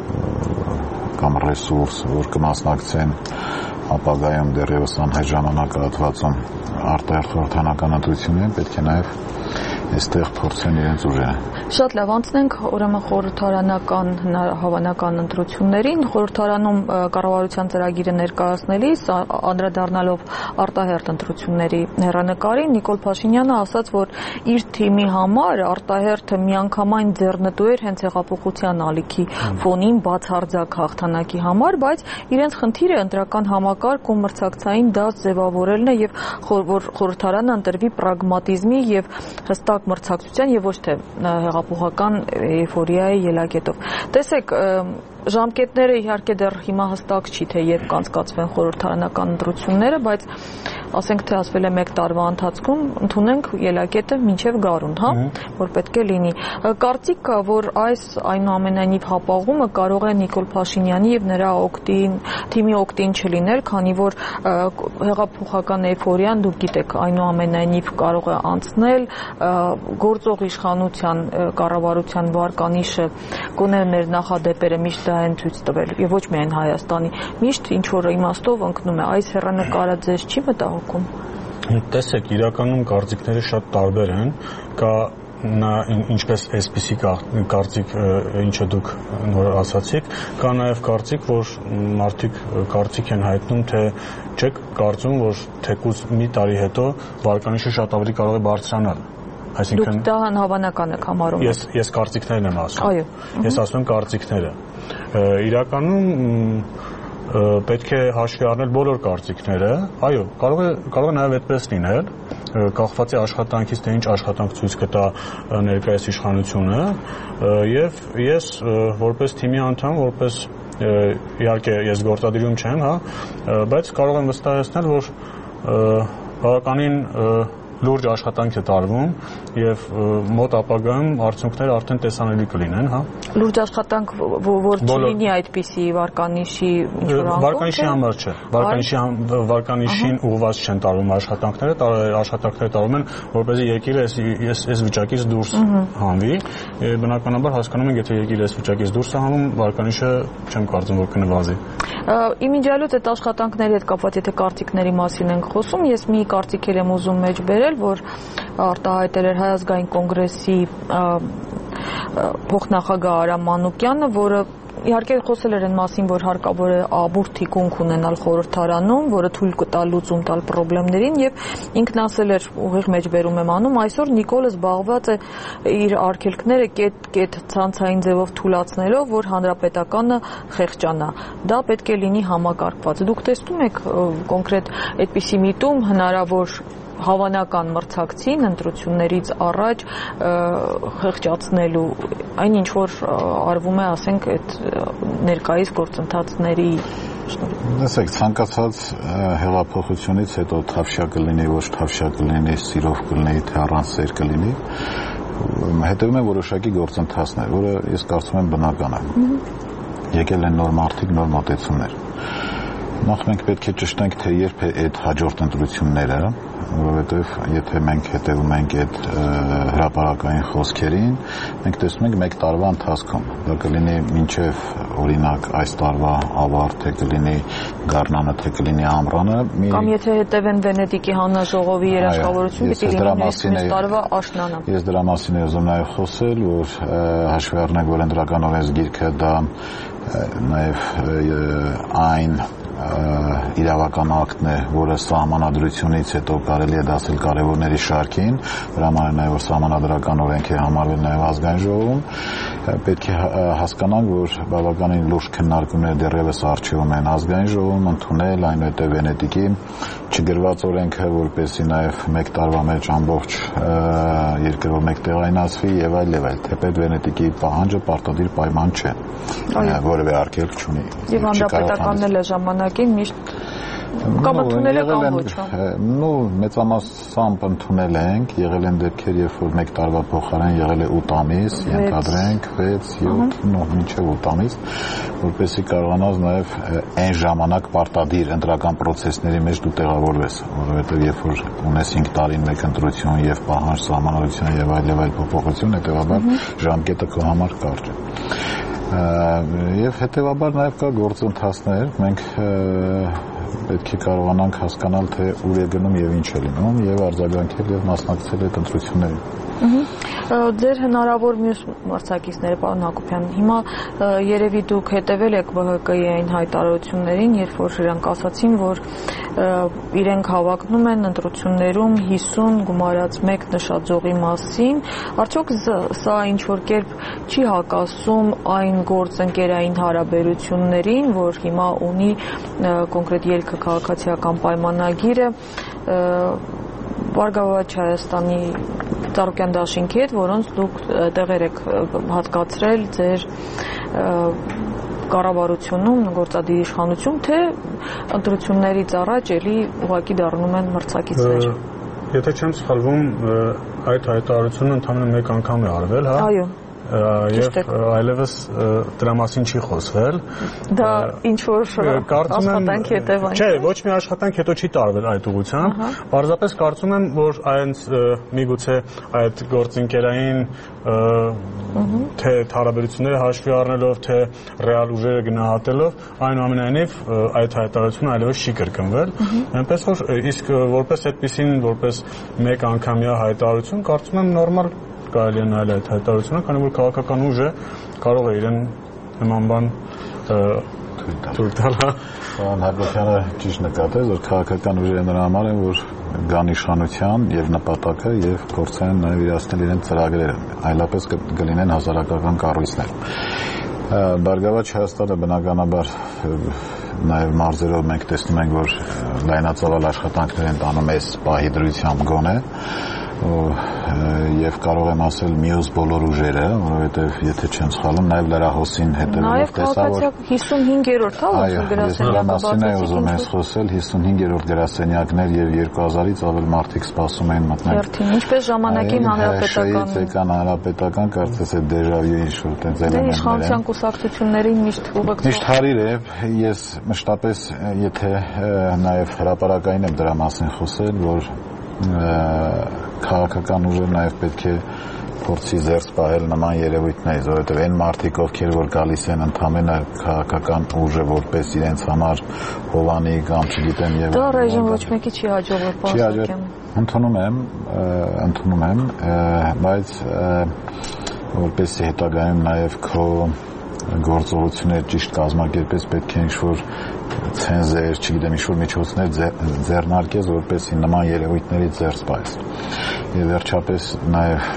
կամ ռեսուրս, որ կմասնակցեն ապագայում դեռևս անհայտ ժամանակահատվածում արտահերթ խորհրդարանական ընտրություններին, պետք է նաև այստեղ փորձեն իրենց ուժերը։ Շատ լավ, անցնենք ուրեմն խորհրդարանական հավանական ընտրություններին։ Խորհրդարանում կառավարության ծրագիրը ներկայացնելիս անդրադառնալով արտահերթ ընտրությունների հեռանկարին, Նիկոլ Փաշինյանը ասաց, որ իր թիմի համար արտահերթը միանգամայն ձեռնտու էր հենց հեղափոխության ալիքի ֆոնին բացարձակ հաղթանակի համար, բայց իրենց խնդիրը ընտրական համակարգ ու մրցակցային դաշտ ձևավորելն է եւ որ խորհրդարանը ընտրվի պրագմատիզմի եւ հստակ մրցակցության եւ ոչ թե հեղափոխական էйֆորիայի ելակետով։ Տեսեք, ժամկետները իհարկե դեռ հիմա հստակ չի, թե երբ կանցկացվեն խորհրդարանական ընտրությունները, բայց ասենք թե ասվել է 1 տարվա ընթացքում ընդունենք ելակետը մինչև գարուն, որ պետք է լինի։ Կարծիք կա, որ այս այնուամենայնիվ հապաղումը կարող է Նիկոլ Փաշինյանի եւ նրա թիմի օգտին չլինել, քանի որ հեղափոխական էйֆորիան, դուք գիտեք, այնուամենայնիվ կարող է անցնել, գործող իշխանության կառավարության վարկանիշը գոնե մեր նախադեպերը միշտ դա են ցույց տվել եւ ոչ միայն Հայաստանի, միշտ ինչ որ իմաստով ընկնում է, այս հեռանկարը ձեզ չի մտահոգում։ Տեսեք, իրականում կարծիքները շատ տարբեր են, կա ինչպես այսպիսի կարծիք, ինչը դուք նոր ասացիք, կա նաև կարծիք, որ մարդիկ կարծիք են հայտնում, թե չեք կարծում, որ թեկուզ մի տարի հետո վարկանիշը շատ ավելի կարող է բարձրանալ։ Դուք դա անհավանական եք համարում։ Ես կարծիքներն եմ ասում։ Այո։ Ես ասում եմ կարծիքները։ Իրականում պետք է հաշվի առնել բոլոր կարծիքները։ Այո, կարող է նաև այդպես լինել, կախված է աշխատանքից, թե ինչ աշխատանք ցույց կտա ներկայիս իշխանությունը, եւ ես որպես թիմի անդամ, որպես իհարկե ես գործադիրում չեմ, բայց կարող եմ վստահեցնել, որ բավականին լուրջ աշխատանք է տարվում եւ մոտ ապագայում արդյունքները արդեն տեսանելի կլինեն, Լուրջ աշխատանք, որ չլինի այդպիսի վարկանիշի վարկանիշի համար չէ։ Վարկանիշին ուղղված չեն տարվում աշխատանքները տարվում են, որպեսզի երկիրը այս վիճակից դուրս հանվի։ Բնականաբար հասկանում ենք, եթե երկիրը այս վիճակից դուրս է հանում, վարկանիշը չեմ կարծում, որ կնվազի։ Իմիջիալոց այդ աշխատանքների հետ կապված, եթե կարծիքների մասին ենք խոսում, ես մի կարծիք եմ ուզում մեջ բերել, որ արտահայտել էր Հայ ազգային կոնգրեսի փոխնախագահ Արամ Մանուկյանը, որը իհարկե խոսել էր այն մասին, որ հարկավոր է ամուր թիկունք ունենալ խորհրդարանում, որը թույլ կտա լուծում տալ խնդիրներին, եւ ինքն ասել էր, ուղիղ մեջբերում եմ անում, այսօր Նիկոլը զբաղված է իր արգելքները կետ ցանցային ձևով թույլատնելով, որ հանրապետականը խեղճանա։ Դա պետք է լինի համակարգված։ Դուք տեսնում եք կոնկրետ այդպիսի միտում հնարավոր հավանական մրցակցին ընտրություններից առաջ խեղճացնելու այն ինչ որ արվում է, ասենք, այդ ներկայիս գործընթացների Տեսեք, ցանկացած հեղափոխությունից հետո թավշյա կլինի, ոչ թավշյա կլինի, սիրով կլինի, թե առանց սեր կլինի, հետևում են որոշակի գործընթացներ, որը ես կարծում եմ բնական է։ Եկել են նոր մարդիկ, նոր մոտեցումներ։ Նախ մենք պետք է ճշտենք, թե երբ է այդ հաջորդ ընտրությունները, որովհետև եթե մենք հետևում ենք այդ հրապարակային խոսքերին, մենք տեսնում ենք մեկ տարվա ընթացքում։ Դա կլինի մինչև օրինակ այս տարվա ավարտ, թե կլինի գարնանը, թե կլինի ամռանը։ Կամ եթե հետևեն Վենետիկի հանրաժողովի երաշխավորություն, պիտի լինի այս տարվա աշնանը։ Ես դրա մասին եմ ուզում նաև խոսել, որ հաշվի առնենք, որ ընտրական օրենսգիրքը դա նաև այն իրավական ակտն է, որը սահմանադրությունից հետո կարելի է դասել կարևորների շարքին, դրա համար նաև որ սահմանադրական օրենք է համարվել նաև ազգային ժողովում, պետք է հասկանանք, որ բավականին լուրջ քննարկումներ դեռևս առջևում են ազգային ժողովում ընդունել, այնուհետև Վենետիկի չգրված օրենքը, որպեսզի նաև մեկ տարվա մեջ ամբողջ երկրով մեկտեղայնացվի եւ այլ, թեպետ Վենետիկի պահանջը պարտադիր պայման չէ, որևէ արգելք չունի։ Եվ հանրապետականն էլ է ժամանակին միշտ կամ ընդունել է կամ ոչ։ Նո, մեծամասամբ ընդունել ենք, եղել են դեպքեր, երբ որ մեկ տարվա փոխարեն եղել է 8 ամիս, ենթադրենք 6, 7, մինչև 8 ամիս, որպեսզի կարողանաս նաև այն ժամանակ պարտադիր ընտրական process-ների մեջ դու տեղավորվես, որովհետև երբ որ ունես 5 տարին մեկ ընտրություն եւ պահանջ սահմանադրության եւ այլ փոփոխություն, հետեւաբար ժամկետը քո համար կարճ է։ Եվ հետեւաբար նաև կա գործընթացներ, մենք պետք է կարողանանք հասկանալ, թե ուր է գնում եւ ինչ է լինում եւ արձագանքել եւ մասնակցել այդ ընտրություններին։ Ձեր հնարավոր մյուս մրցակիցները, պարոն Հակոբյան, հիմա երևի դուք հետևել եք ԲՀԿ-ի այն հայտարարություններին, երբ որ իրանք ասացին, որ իրենք հավակնում են ընտրություններում 50 գումարած 1 նշաձողի մասին, արդյոք սա ինչ որ կերպ չի հակասում այն գործընկերային հարաբերություններին, որ հիմա ունի կոնկրետ ելքը քաղաքացիական պայմանագիրը Բարգավաճ Հայաստանի Ծառուկյան դաշինքի հետ, որոնց դուք տեղեր եք հատկացրել ձեր կառավարությունում, գործադիր իշխանություն, թե ընտրություններից առաջ էլի ուղղակի դառնում են մրցակիցներ։ Եթե չեմ սխալվում, այդ հայտարարությունը ընդհանրապես մեկ անգամ է արվել, հա։ Այո։ Եվ այլևս դրա մասին չի խոսվել։ Դա ինչ որ աշխատանք հետևանք։ Չէ, ոչ մի աշխատանք հետո չի տարվել այդ ուղղությամբ։ Պարզապես կարծում եմ, որ այնց միգուցե այդ գործընկերային թե հարաբերությունները հաշվի առնելով, թե ռեալ ուժերը գնահատելով, այնուամենայնիվ այդ հայտարարությունը այլևս չի կրկնվել։ Այնպես որ իսկ որպես այդպեսին, որպես մեկ անգամյա հայտարարություն, կարծում եմ նորմալ կարելի է նայել այդ հայտարարությունը, քանի որ քաղաքական ուժը կարող է իրեն նման բան թույլ տալ։ Պարոն Հակոբյանը ճիշտ նկատեց, որ քաղաքական ուժերը նրա համար են, որ գան իշխանության եւ նպատակը եւ փորձեն նաեւ իրացնել իրենց ծրագրերը, այլապես կլինեն հասարակական կառույցներ։ Բարգավաճ Հայաստանը բնականաբար նաեւ մարզերով մենք տեսնում ենք, որ լայնածավալ աշխատանքներ են տանում այս պահի դրությամբ գոնե եւ կարող եմ ասել մյուս բոլոր ուժերը, որովհետեւ եթե չեմ սխալվում, նաեւ լրահոսին հետեւելով տեսա, որ 55-րդ գրասենյակը է ուզում ես խոսել, 55-րդ գրասենյակներ եւ 2000-ից ավել մարդիկ սպասում են մտնել։ Ինչպես ժամանակին հանրապետական կարծես է դեժավյու ինչ-որ տենց էլեմենտներ։ Իշխանության կուսակցություններին միշտ ուղղակի։ Միշտ հարիր է, ես մշտապես եթե նաեւ հրապարակային եմ դրա մասին խոսել, որ քաղաքական ուժը նաև պետք է փորձի զերծ պահել նման երևույթներից, որովհետև այն մարդիկ, ովքեր որ գալիս են ընդամենը քաղաքական ուժը որպես իրենց համար հովանի կամ չգիտեմ եւ դա ռեժիմ ոչ մեկի չի հաջողվել պարզակեմ։ Ընդունում եմ, բայց որպեսզի հետագայում նաև քո գործողությունները ճիշտ կազմակերպես, պետք է ինչ-որ ցենզեր, չգիտեմ, ինչ-որ միջոցներ ձեռնարկես, որպեսզի նման երևույթներից զերծ պահես։ Եվ վերջապես նաև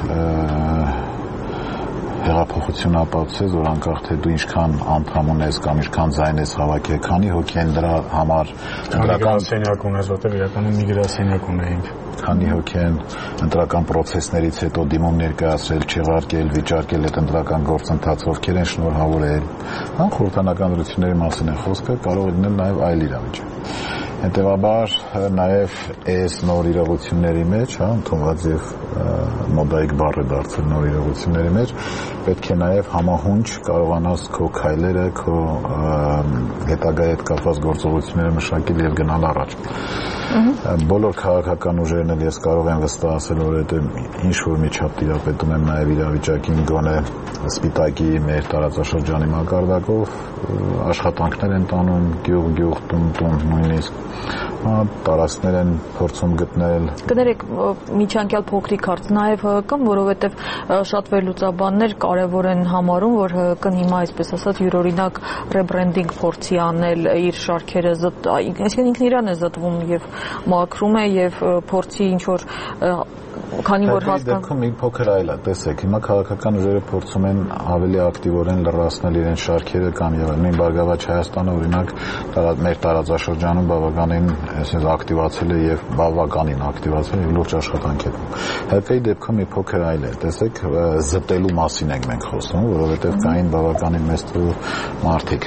հեղափոխությունը ապացուցեց, որ անկախ թե դու ինչքան անդամ ունես կամ ինչքան ձայն ես հավաքել, քանի հոգի են դրա համար գրասենյակ ունես, որտեղ իրականում մի գրասենյակ ունեինք։ Քանի հոգի են ընտրական process-ներից հետո դիմում ներկայացրել, չեղարկել, վիճարկել այդ ընտրական գործընթացը, ովքեր են շնորհավորել։ Խորհրդանական ընտրությունների մասին է խոսքը, կարող է լինել նաև այլ իրավիճակ։ Հետևաբար նաև այս նոր իրողությունների մեջ, ընդունված եւ մոդայիկ բառ է դարձել նոր իրողությունների մեջ, պետք է նաև համահունչ կարողանաս քո քայլերը, քո հետագայի հետ կապված գործողությունները մշակել եւ գնալ առաջ։ Բոլոր քաղաքական ուժերն էլ ես կարող եմ վստահ ասել, որ ինչ որ միջապ տիրապետում եմ նաև իրավիճակին գոնե սպիտակի մեր տարածաշրջանի մակարդակով աշխատանքներ են տանում գյուղ տուն նույնիսկ տարածքներ են փորձում գտնել։ Կներեք միջանկյալ փոքրիկ հարց նաև ՀԿ-ն, որովհետև շատ վերլուծաբաններ կարևոր են համարում, որ ՀԿ-ն հիմա այսպես ասած յուրօրինակ ռեբրենդինգ փորձի անել իր շարքերը, այսինքն ինքն իրան է զտվում եւ մաքրում է եւ փորձի ինչ որ քանի որ դեպքում մի փոքր այլ է, տեսեք, հիմա քաղաքական ուժերը փորձում են ավելի ակտիվորեն լրացնել իրենց շարքերը կամ եւ նույն Բարգավաճ Հայաստանը օրինակ մեր տարածաշրջանում բավականին այսպես ակտիվացել է եւ բավականին ակտիվացել եւ լուրջ աշխատանք է տանում։ ՀԿ-ի դեպքում մի փոքր այլ է, տեսեք, զտելու մասին ենք մենք խոսում, որովհետեւ կային բավականին մեծ մարդիկ։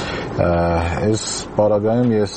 Այս պարագայում ես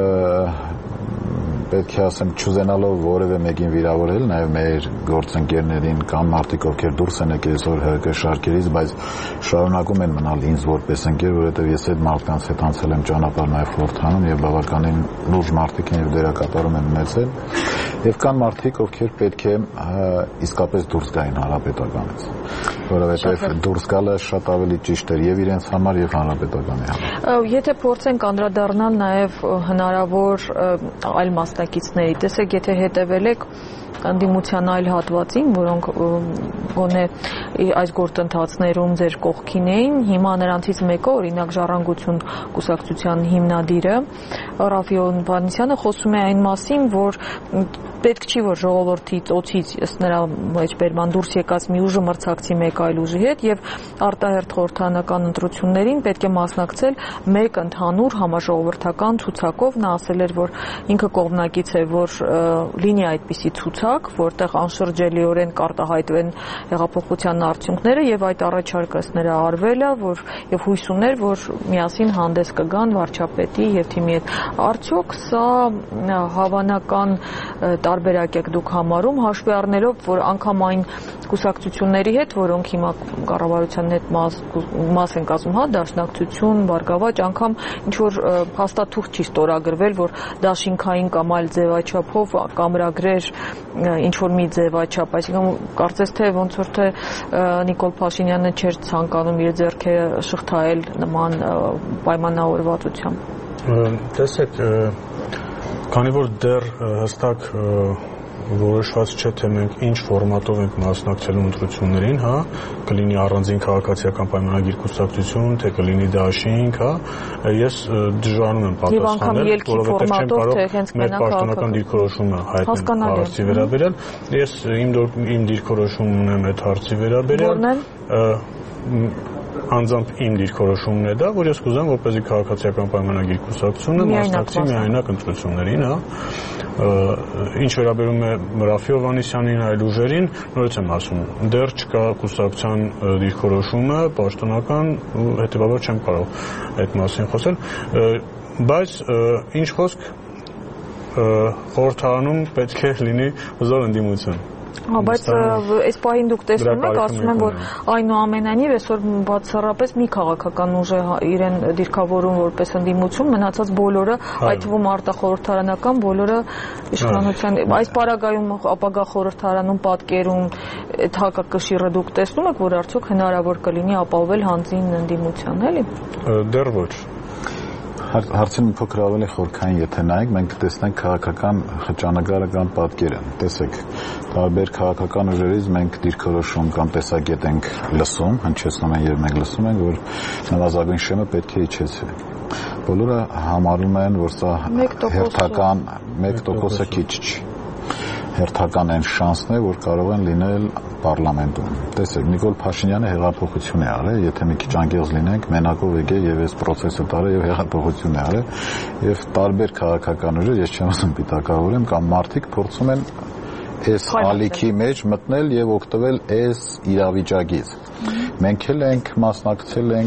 պետք է ասեմ չուզենալով որևէ մեկին վիրավորել, նաև մեր գործընկերներին կամ մարդիկ, ովքեր դուրս են եկել այսօր ՀԿ շարքերից, բայց շարունակում են մնալ ինձ որպես ընկեր, որովհետև ես այդ մարդկանց հետ անցել եմ ճանապարհ նաև խորհրդանում եւ բավականին լուրջ մարդիկ են եւ դերակատարում են ունեցել, եւ կան մարդիկ, ովքեր պետք է իսկապես դուրս գային հանրապետականից, որովհետև դուրս գալը շատ ավելի ճիշտ էր եւ իրենց համար եւ հանրապետականի համար։ Եթե փորձենք անդրադառնալ նաև հնարավոր այլ մասնակիցների, տեսեք, եթե հետևել եք ընդդիմության այլ հատվածին, որոնք գոնե այս գործընթացներում ձեր կողքին էին, հիմա նրանցից մեկը, օրինակ Ժառանգություն կուսակցության հիմնադիրը Ռաֆֆի Հովհաննիսյանը խոսում է այն մասին, որ պետք չի, որ ժողովրդի ծոցից ըստ նրա մեջբերման դուրս եկած մի ուժը մրցակցի մեկ այլ ուժի հետ եւ արտահերթ խորհրդարանական ընտրություններին պետք է մասնակցել մեկ ընդհանուր համաժողովրդական ցուցակով։ Նա ասել էր, որ ինքը կողմնակից է, որ լինի այդպիսի ցուցակ, որտեղ անշրջելիորեն կարտահայտվեն հեղափոխության արդյունքները եւ այդ առաջարկը ըստ նրա արվել է, որ եւ հույս ուներ, որ միասին հանդես կգան վարչապետի եւ թիմի հետ։ Արդյոք սա հավանական տարբերակ եք դուք համարում, հաշվի առնելով, որ անգամ այն կուսակցությունների հետ, որոնք հիմա կառավարության հետ մաս են կազմում, Դաշնակցություն, Բարգավաճ, անգամ ինչ որ հաստատուղթ չի ստորագրվել, որ դաշինքային կամ այլ ձևաչափով կամրագրեր ինչ որ մի ձևաչափ, այսինքն կարծես թե ոնց որ թե Նիկոլ Փաշինյանը չէր ցանկանում իր ձեռքերը շղթայել նման պայմանավորվածությամբ։ Տեսեք, քանի որ դեռ հստակ որոշված չէ, թե մենք ինչ ֆորմատով ենք մասնակցելու ընտրություններին, կլինի առանձին քաղաքացիական պայմանագիր կուսակցություն, թե կլինի դաշինք, ես դժվարանում եմ պատասխանել, որովհետև չեմ կարող մեր պաշտոնական դիրքորոշումը հայտնել հարցի վերաբերյալ։ Ես իմ դիրքորոշումն ունեմ այդ հարցի վերաբերյալ։ Անձամբ իմ դիրքորոշումն է դա, որ ես կուզեմ, որպեսզի քաղաքացիական պայմանագիր կուսակցությունը մասնակցի միայնակ ընտրություններին, Ինչ վերաբերում է Ռաֆֆի Հովհաննիսյանին, այլ ուժերին, նորից եմ ասում, դեռ չկա կուսակցության դիրքորոշումը, պաշտոնական, հետևաբար չեմ կարող այդ մասին խոսել, բայց ինչ խոսք խորհրդարանում պետք է լինի հզոր ընդդիմություն։ Բայց այս պահին դուք տեսնում եք, ասում եմ, որ այնուամենայնիվ այսօր բացառապես մի քաղաքական ուժ է իրեն դիրքավորում որպես ընդդիմություն, մնացած բոլորը, այդ թվում արտախորհրդարանական բոլորը իշխանության։ Այս պարագայում ապագա խորհրդարանում պատկերում այդ հակակշիռը դուք տեսնում եք, որ արդյոք հնարավոր կլինի ապահովել հանձին ընդդիմության, էլի։ Դեռ ոչ։ Հարցին մի փոքր ավելի խորքային եթե նայենք, մենք կտեսնենք քաղաքական խճանկարը կամ պատկերը։ Տեսեք, տարբեր քաղաքական ուժերից մենք դիրքորոշում կամ տեսակետ ենք լսում, հնչեցնում են եւ մենք լսում ենք, որ նվազագույն շեմը պետք է իջեցվի։ Բոլորը համարում են, որ սա հերթական 1%-ը քիչ չի։ Հերթական այն շանսն է, որ կարող են լինել պարլամենտում։ Տեսեք, Նիկոլ Փաշինյանը հեղափոխություն է արել, եթե մի քիչ անկեղծ լինենք, մենակով եկել եւ այս process-ը տարել եւ հեղափոխություն է արել, եւ տարբեր քաղաքական ուժեր, ես չեմ ասում պիտակավորեմ, կամ մարդիկ փորձում են այս ալիքի մեջ մտնել եւ օգտվել այս իրավիճակից։ Մենք էլ ենք մասնակցել ենք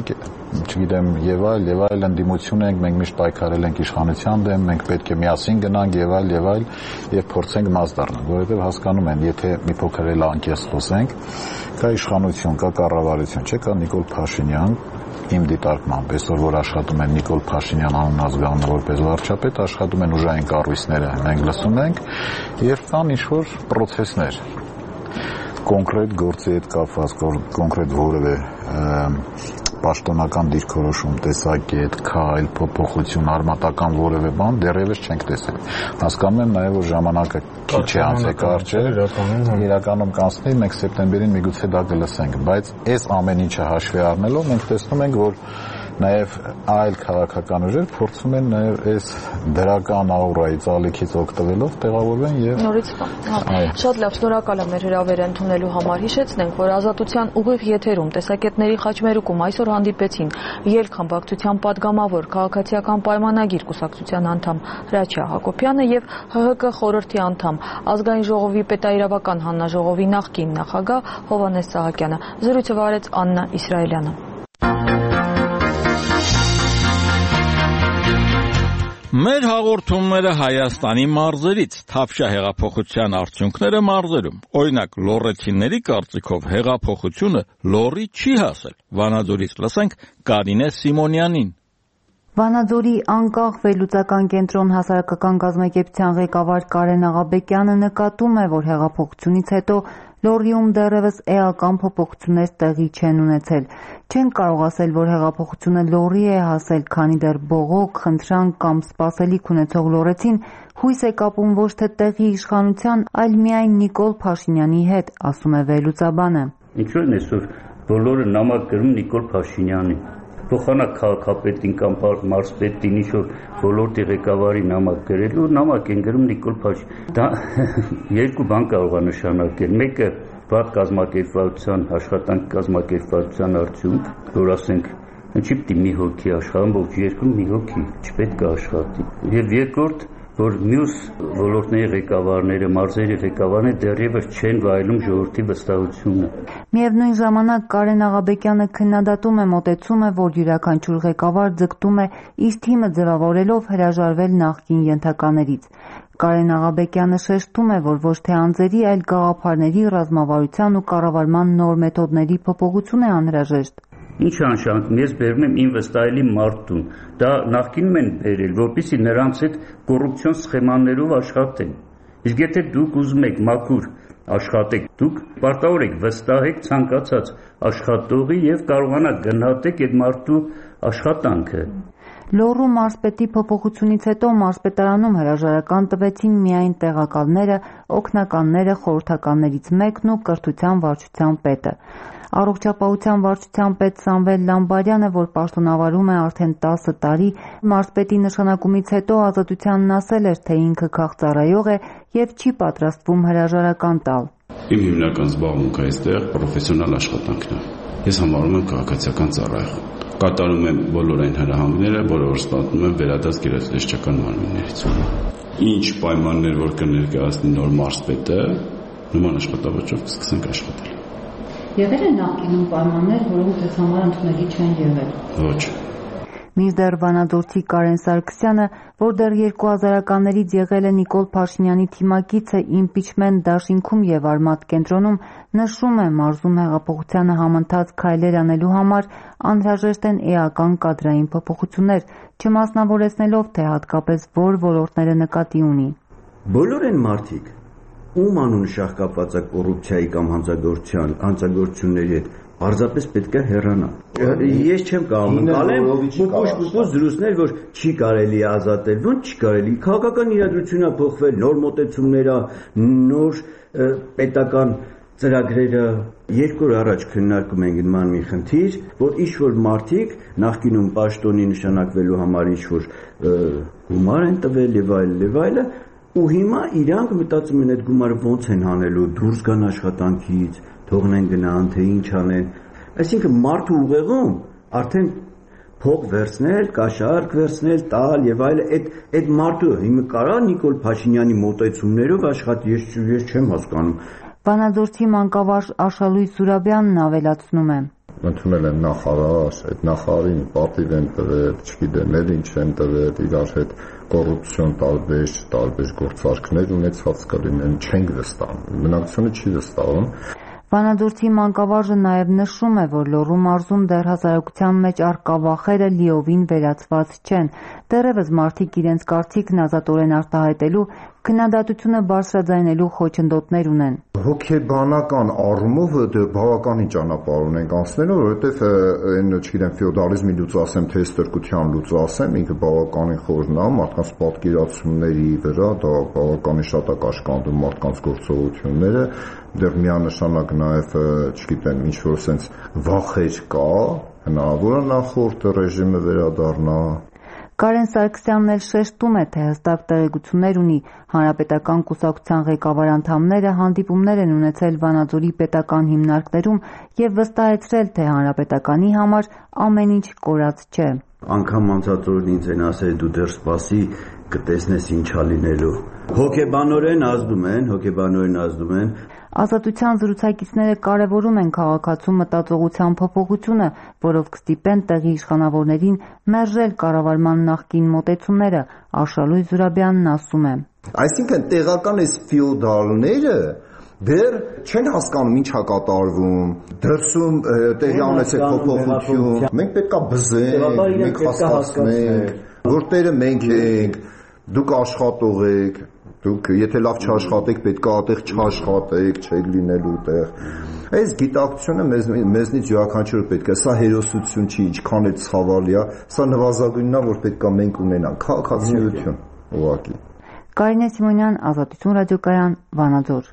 չգիտեմ, եւ այլ ընդդիմություն ենք, մենք միշտ պայքարել ենք իշխանության դեմ, մենք պետք է միասին գնանք եւ այլ եւ փորձենք մաս դառնալ, որովհետեւ հասկանում են, եթե մի փոքր էլ անկեղծ խոսենք, կա իշխանություն, կա կառավարություն, չէ՞, կա Նիկոլ Փաշինյան, իմ դիտարկմամբ, այսօր որ աշխատում են Նիկոլ Փաշինյան անուն ազգանունը որպես վարչապետ, աշխատում են ուժային կառույցները, մենք լսում ենք, եւ կան ինչ-որ պրոցեսներ կոնկրետ գործի հետ կապված, կոնկրետ որևէ պաշտոնական դիրքորոշում, տեսակետ, քայլ, փոփոխություն, արմատական որևէ բան դեռևս չենք տեսել։ Հասկանում եմ նաև, որ ժամանակը քիչ է անց կարճ է, իրականում կանցնի, մենք սեպտեմբերին միգուցե դա կլսենք, բայց այս ամեն ինչը հաշվի առնելով մենք տեսնում ենք, որ նաև այլ քաղաքական ուժեր փորձում են նաև այս դրական աուրայից ալիքից օգտվելով տեղավորվեն եւ նորից շատ լավ, շնորհակալ եմ մեր հրավերը ընդունելու համար։ Հիշեցնենք, որ Ազատության ուղիղ եթերում տեսակետների խաչմերուկում այսօր հանդիպեցին ելք խմբակցության падգամավոր քաղաքացիական պայմանագիր կուսակցության անդամ Հրաչյա Հակոբյանը եւ ՀՀԿ խորհրդի անդամ Ազգային ժողովի պետաիրավական հանձնաժողովի նախկին նախագահ Հովհաննես Սահակյանը։ Զրույցը վարեց Աննա Իսրայելյանը։ Մեր հաղորդումները Հայաստանի մարզերից, Թավշյա հեղափոխության արդյունքները մարզերում։ Օրինակ, լոռեցիների կարծիքով հեղափոխությունը լոռի չի հասել։ Վանաձորից լսենք Կարինե Սիմոնյանին։ Վանաձորի անկախ վերլուծական կենտրոն հասարակական կազմակերպության ղեկավար Կարեն Աղաբեկյանը նկատում է, որ հեղափոխությունից հետո Լոռիում դեռևս էական փոփոխություններ տեղի չեն ունեցել։ Չեն կարող ասել, որ հեղափոխությունը Լոռի է հասել, քանի դեռ բողոք, խնդրանք կամ սպասելիք ունեցող լոռեցին հույս է կապում ոչ թե տեղի իշխանության, այլ միայն Նիկոլ Փաշինյանի հետ, ասում է վերլուծաբանը։ Ինչու են այսօր բոլորը նամակ գրում Նիկոլ Փաշինյանին։ Փոխանակ քաղաքապետին կամ մարզպետին ինչ-որ ոլորտի ղեկավարի նամակ գրելու, նամակ են գրում Նիկոլ Փաշինյան։ Դա երկու բան կարող է նշանակել։ Մեկը վատ կազմակերպվածության, աշխատանք կազմակերպվածության արդյունք, որ ասենք, ինչի՞ պիտի մի հոգի աշխատի, ամբողջ երկրում մի հոգի չպետք է աշխատի։ Եվ երկրորդ, որ մյուս ոլորտների ղեկավարները, մարզերի ղեկավարները դեռևս չեն վայելում ժողովրդի վստահությունը։ Միևնույն ժամանակ Կարեն Աղաբեկյանը քննադատում է մոտեցումը, որ յուրաքանչյուր ղեկավար ձգտում է իր թիմը ձևավորելով հրաժարվել նախկին ենթականերից։ Կարեն Աղաբեկյանը շեշտում է, որ ոչ թե անձերի, այլ գաղափարների, ռազմավարության ու կառավարման նոր մեթոդների փոփոխություն է անհրաժեշտ։ Ինչ անշանակում, ես բերում եմ ինվեստայելի մարդուն, դա նախկինում են բերել, որպեսզի նրանց հետ կոռուպցիոն սխեմաներով աշխատեն։ Իսկ եթե դուք ուզում եք մաքուր աշխատեք, դուք պարտավոր եք վստահեք ցանկացած աշխատողի եւ կարողանաք գնահատեք այդ մարդու աշխատանքը։ Լոռու մարզպետի փոփոխությունից հետո մարզպետարանում հրաժարական տվեցին միայն տեղակալները, օգնականները, խորհրդականներից մեկն ու կրթության վարչության պետը։ Առողջապահության վարչության պետ Սամվել Լամբարյանը, որ պաշտոնավարում է արդեն 10 տարի, մարզպետի նշանակումից հետո Ազատությանն ասել էր, թե ինքը քաղծառայող է եւ չի պատրաստվում հրաժարական տալ։ Իմ հիմնական զբաղմունքը այստեղ պրոֆեսիոնալ աշխատանքն է։ Ես համարում եմ քաղաքացիական ծառայող։ Կատարում եմ բոլոր այն հրահանգները, որը որ ստանում եմ վերադարձ գերատեսչական մարմիններից։ Ինչ պայմաններ որ կներկայացնի նոր մարզպետը, նման աշխատավճռով կսկսենք աշխատել։ Եղել են նախկինում պայմաններ, որոնք ձեզ համար ընդունելի չեն եղել։ Ոչ։ Մինչդեռ վանաձորցի Կարեն Սարգսյանը, որ դեռ 2000-ականներից եղել է Նիկոլ Փաշինյանի թիմակիցը իմպիչմենտ դաշինքում եւ Արմաթ կենտրոնում, նշում է, մարզում հեղափոխությանը համընթաց քայլեր անելու համար անհրաժեշտ են էական կադրային փոփոխություններ, չմասնավորեցնելով, թե հատկապես որ ոլորտները նկատի ունի։ Բոլոր են մարդիկ, ում անունը շահկապված է կոռուպցիայի կամ հանցագործությունների հետ, պարզապես պետք է հեռանա։ Ես չեմ կարող ընկալեմ փոփոշ զրույցներ, որ չի կարելի ազատել, ոնց չի կարելի։ Քաղաքական իրադրությունն է փոխվել, նոր մոտեցումներ, նոր պետական ծրագրերը։ 2 օր առաջ քննարկում ենք նման մի խնդիր, որ ինչ-որ մարդիկ նախկինում պաշտոնի նշանակվելու համար ինչ-որ գումար են տվել եւ այլն, ու հիմա իրանք մտածում են այդ գումարը ոնց են հանելու, դուրս գան աշխատանքից, թողնեն գնան, թե ինչ անեն։ Այսինքն մարդու ուղեղում արդեն փող վերցնել, կաշառք վերցնել, տալ եւ այլն, այդ մարդու հիմա կարա Նիկոլ Փաշինյանի մոտեցումներով աշխատի, ես չեմ հասկանում։ Վանաձորցի մանկավարժ Աշալույս Զուրաբյանն ավելացնում է. ընդունել են նախարար, այդ նախարարին պատիվ են տվել, չգիտեմ, էլ ինչ են տվել, իրար հետ կոռուպցիոն տարբեր գործարքներ ունեցած կլինեն, չենք վստահում, բնակչությունը չի վստահում։ Վանաձորցի մանկավարժը նաև նշում է, որ Լոռու մարզում դեռ հասարակության մեջ առկա վախերը լիովին վերացված չեն։ Դեռևս մարդիկ իրենց կարծիքն ազատորեն արտահայտելու, քննադատությունը բարձրաձայնելու խոչընդոտներ ունեն։ Հոգեբանական առումով դեռ բավականին ճանապարհ ունենք անցնելու, որովհետև այն, չգիտեմ, ֆեոդալիզմի լուծը ասեմ, թե ստրկության լուծը ասեմ, ինքը բավականին խորն է, մարդկանց պատկերացումների վրա դա բավականին շատ է կաշկանդում մարդկանց գործողությունները, դեռ միանշանակ նաև, չգիտեմ, ինչ որ sense վախեր կա, հնարավոր է նախորդ ռեժիմը վերադառնա։ Կարեն Սարգսյանն էլ շեշտում է, թե հստակ տեղեկություններ ունի, Հանրապետական կուսակցության ղեկավար անդամները հանդիպումներ են ունեցել Վանաձորի պետական հիմնարկներում եւ վստահեցրել, թե Հանրապետականի համար ամեն ինչ կորած չէ։ Անգամ անցածորեն ինձ են ասել դու դեռ սպասի կտեսնես ինչա լինելու։ Հոգեբանորեն ազդում են։ Ազատության զրուցակիցները կարևորում են քաղաքացու մտածողության փոփոխությունը, որով կստիպեն տեղի իշխանավորներին մերժել կառավարման նախկին մոտեցումները, Արշալույս Զուրաբյանն ասում է։ Այսինքն տեղական այս ֆեոդալները դեռ չեն հասկանում ինչա կատարվում, դրսում տեղի ունեցել փոփոխություն, մենք պետքա բզենք, մենք հասկացնենք, որ տերը մենք ենք, դուք աշխատող եք, դուք եթե լավ չաշխատեք, պետք է այդտեղ չաշխատեք, չեք լինելու տեղ։ Այս գիտակցությունը մեզնից յուրաքանչյուրը պետք է, սա հերոսություն չի, ինչքան էլ ցավալի է, սա նվազագույնն է, որ պետք է մենք ունենանք, քաղաքացիություն, ուղղակի։ Կարինե Սիմոնյան, Ազատություն ռադիոկայան, Վանաձոր։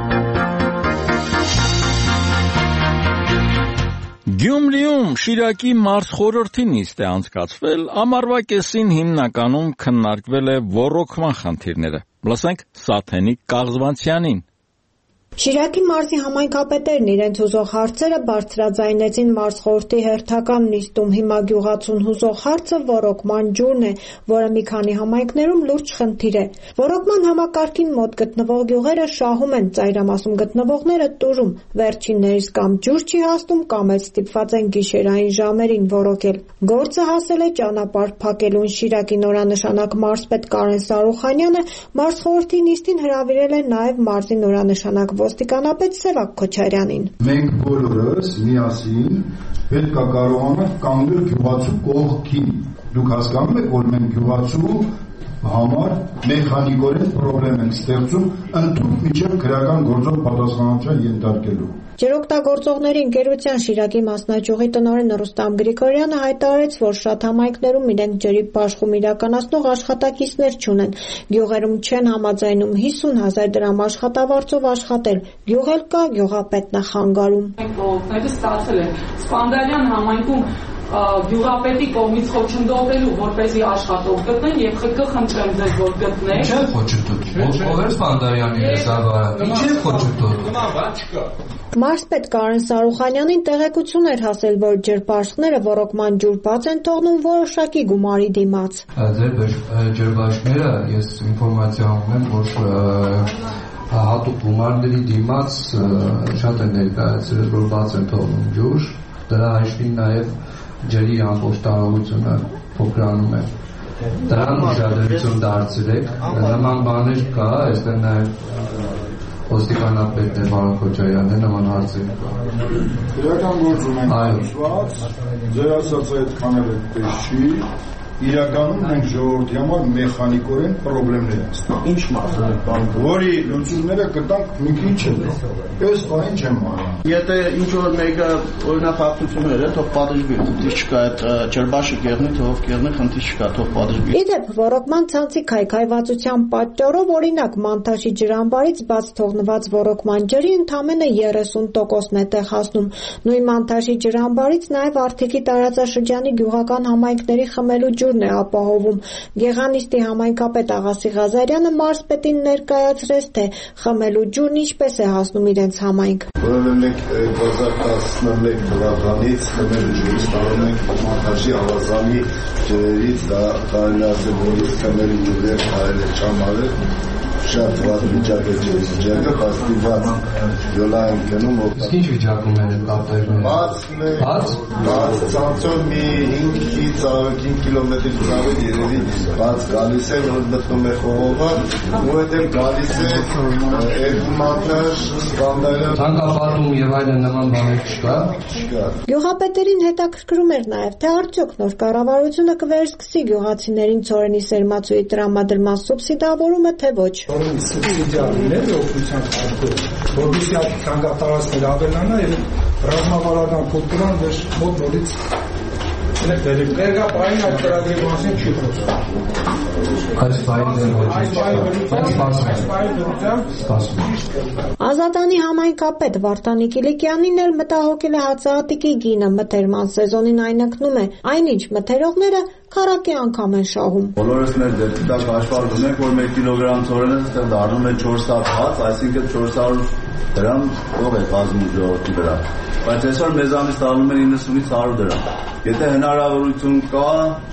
Գյումրիում Շիրակի մարզխորհրդի նիստ է անցկացվել, ամառվա կեսին հիմնականում քննարկվել է ոռոգման խնդիրները։ Լսենք Սաթենիկ Կաղզվանցյանին։ Շիրակի մարզի համայնքապետերն իրենց հուզող հարցերը բարձրաձայնեցին մարզխորհրդի հերթական նիստում։ Հիմա գյուղացուն հուզող հարցը ոռոգման ջուրն է, որը մի քանի համայնքներում լուրջ խնդիր է։ Ոռոգման համակարգին մոտ գտնվող գյուղերը շահում են, ծայրամասում գտնվողները տուրում։ Վերջիններից կամ ջուր չի հասնում, կամ էլ ստիպված են գիշերային ժամերին ոռոգել։ Գործը հասել է ճանապարհ փակելուն։ Շիրակի նորանշանակ մարզպետ Կարեն Սարուխանյանը մարզխորհրդի նիստին հրավիրել է նաև մարզի նորանշանակ ոստիկանապետ Սևակ Քոչարյանին։ Մենք բոլորս միասին պետք է կարողանանք կանգնել գյուղացու կողքին։ Դուք հասկանում եք, որ մենք գյուղացու համար մեխանիկորեն խնդրեմ ենք ստեղծում ընդհանուր միջև քրական գործով պատասխանատվության ենթարկելու։ Ջրօգտագործողների ընկերության Շիրակի մասնաճյուղի տնօրեն Ռուստամ Գրիգորյանը հայտարարեց, որ շատ համայնքներում իրենք ջրի բաշխում իրականացնող աշխատակիցներ չունեն։ Գյուղերում չեն համաձայնում 50,000 դրամ աշխատավարձով աշխատել։ Գյուղ էլ կա, գյուղապետն է խանգարում։ Մենք ողները ստացել են Սպանդարյան համայնքում գյուղապետի կողմից խոչընդոտելու, որպեսզի աշխատող գտնեն եւ ԽԿ խնդրեմ ձեզ, որ գտնեք։ Ինչ է խոչընդոտ։ Ով է Սպանդարյանի ղեկավարը։ Ինչ է խոչընդոտ։ Նման բան չկա։ Մարզպետ Կարեն Սարուխանյանին տեղեկություն էր հասել, որ ջրբաշխները ոռոգման ջուր բաց են թողնում որոշակի գումարի դիմաց։ Ձեր ջրբաշխները ես ինֆորմացիա ունեմ, որ հատուկ գումարների դիմաց շատ են ներկայացրել, որ բաց են թողնում ջուր։ Դրա հաշվին նաև ջրի ամբողջ տարողությունը փոքրանում է։ Դրան ուշադրություն դարձրեք, նման բաներ կա, այստեղ նաև ոստիկանապետն է պարոն Քոչարյանն նման հարցեր կա։ Իրական գործում ենք հաշված, ձեր ասած այդքան էլ այդպես չի, իրականում մենք ժողովրդի համար մեխանիկորեն խնդիրներ ենք ստանում։ Ինչ մասն է բան, որի լուծումները կտանք մի քիչ հետո։ Այս բանը չեմ մարում։ Եթե ինչ որ մեկը օրինախախտություններ է, թող պատժվի, խնդիր չկա, այդ ջրբաշը կեղնի, թող կեղնի, խնդիր չկա, թող պատժվի։ Իդեպ ոռոգման ցանցի քայքայվածության պատճառով օրինակ Մանթաշի ջրամբարից բաց թողնված ոռոգման ջրի ընդամենը 30%-ն է տեղ հասնում։ Նույն Մանթաշի ջրամբարից նաև Արթիկի տարածաշրջանի գյուղական համայնքների խմելու ջուրը ջուրն է ապահովում։ Գեղանիստի համայնքապետ Աղասի Ղազարյանը մարզպետին ներկայացրեց, թե խմելու ջուրն ինչպես է հասնում իրենց համայնք։ Որովհետև մենք 2011 թվականից խմելու ջուրը ստանում ենք Մարտաշի ավազանի ջրերից, դա կարելի ասել, որ իսկ խմելու ջուրը կարելի է չամարել, շատ վատ վիճակ է ջրի վիճակը, հաստիված յոլա են գնում Իսկ ինչ վիճակում են կապտերները։ Բաց ցանցով մի 5 կիլոմետր ծավալ երևի բաց գալիս է, որ մտնում է խողովը, որովհետև գալիս է երկու մատնաշ, Սպանդալյան Թանկապատում եւ այլն նման բաներ չկա։ Գյուղապետերին հետաքրքրում էր նաև, թե արդյոք նոր կառավարությունը կվերսկսի գյուղացիներին ցորենի սերմացուի տրամադրման սուբսիդավորումը, թե ոչ։ Սուբսիդիաներ օգնության կարգով, որովհետեւ այդ թանկատարածքները ավելանա եւ ռազմավարական կուլտուրան մոտ նորից ներգապային այդ ծրագրի մասին չի Ազատանի համայնքապետ Վարդանի Կիլիկյանին էլ մտահոգել է հացահատիկի գինը մթերման սեզոնին այն ընկնում է, այնինչ մթերողները քառակի անգամ են շահում։ Բոլորս մեր դեպքի տակ հաշվարկում ենք, որ 1 կիլոգրամ ցորենը ստեղ դառնում է 400 հաց, այսինքն 400 դրամ ող է կազմում ժողովրդի վրա։ Բայց այսօր մեզանից ստանում են 90-ից 100 դրամ։ Եթե հնարավորություն կա,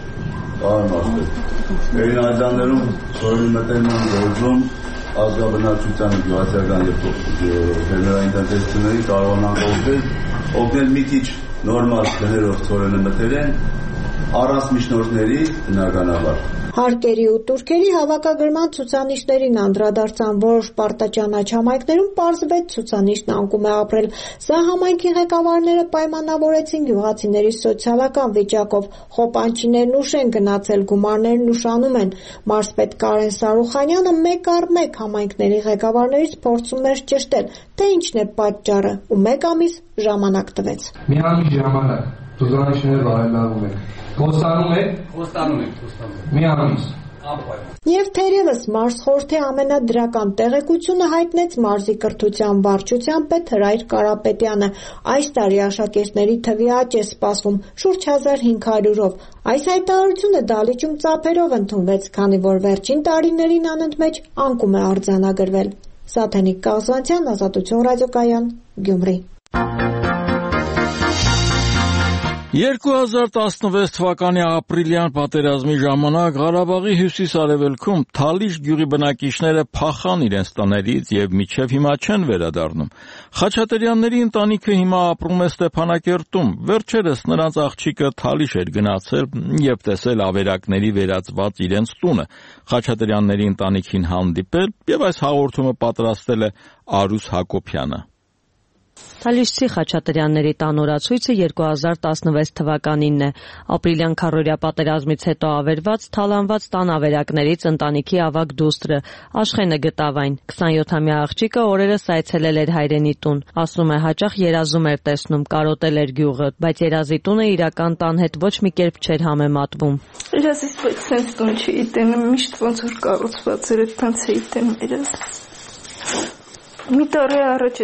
Երին այդաններում ցորենի մթերման գործում ազգաբնակչության գյուղացիական եւ ֆերմերային տնտեսությունների կարողանան օգնել մի քիչ նորմալ գներով ցորենը մթերեն առանց միջնորդների բնականաբար։ Հարկերի ու տուրքերի հավաքագրման ցուցանիշներին անդրադարձան որոշ պարտաճանաչ համայնքներում պարզվեց ցուցանիշն անկում է ապրել։ Սա համայնքի ղեկավարները պայմանավորեցին գյուղացիների սոցիալական վիճակով։ Խոպանչիներն ուշ են գնացել, գումարներն ուշանում են։ Մարզպետ Կարեն Սարուխանյանը մեկ առ մեկ համայնքների ղեկավարներից փորձում էր ճշտել, թե ինչն է պատճառը, ու մեկ ամիս ժամանակ տվեց։ Մի ամիս ժամանակ ցուցանիշները բարելավում են։ Խոստանում եք։ Մի ամիս։ Եվ թերևս մարզխորհրդի ամենադրական տեղեկությունը հայտնեց մարզի կրթության վարչության պետ Հրայր Կարապետյանը։ Այս տարի աշակերտների թվի աճ է սպասվում շուրջ 1500-ով։ Այս հայտարարությունը դալիճում ծափերով ընդունվեց, քանի որ վերջին տարիներին անընդմեջ անկում է արձանագրվել։ Սաթենիկ Կազանցյան, Ազատություն ռադիոկայան, Գյումրի։ 2016 թվականի ապրիլյան պատերազմի ժամանակ Ղարաբաղի հյուսիս-արևելքում Թալիշ գյուղի բնակիչները փախան իրենց տներից եւ մինչեւ հիմա չեն վերադառնում։ Խաչատրյանների ընտանիքը հիմա ապրում է Ստեփանակերտում։ Վերջերս նրանց աղջիկը Թալիշ էր գնացել եւ տեսել ավերակների վերածված իրենց տունը։ Խաչատրյանների ընտանիքին հանդիպել եւ այս հաղորդումը պատրաստել է Արուս Հակոբյանը։ Թալիշցի Խաչատրյանների տան օրացույցը 2016 թվականինն է։ Ապրիլյան քառորյա պատերազմից հետո ավերված, թալանված տան ավերակներից ընտանիքի ավագ դուստրը Աշխենը գտավ այն։ 27-ամյա աղջիկը օրերս այցելել էր հայրենի տուն։ Ասում է, հաճախ երազում էր տեսնում, կարոտել էր գյուղը, բայց երազի տունը իրական տան հետ ոչ մի կերպ չէր համեմատվում։ Երազից բայց sense տուն չի իտեմ, միշտ ոնց որ կառուցված էր, այդքան չէ իտեմ երազ։ Մի տարի առաջ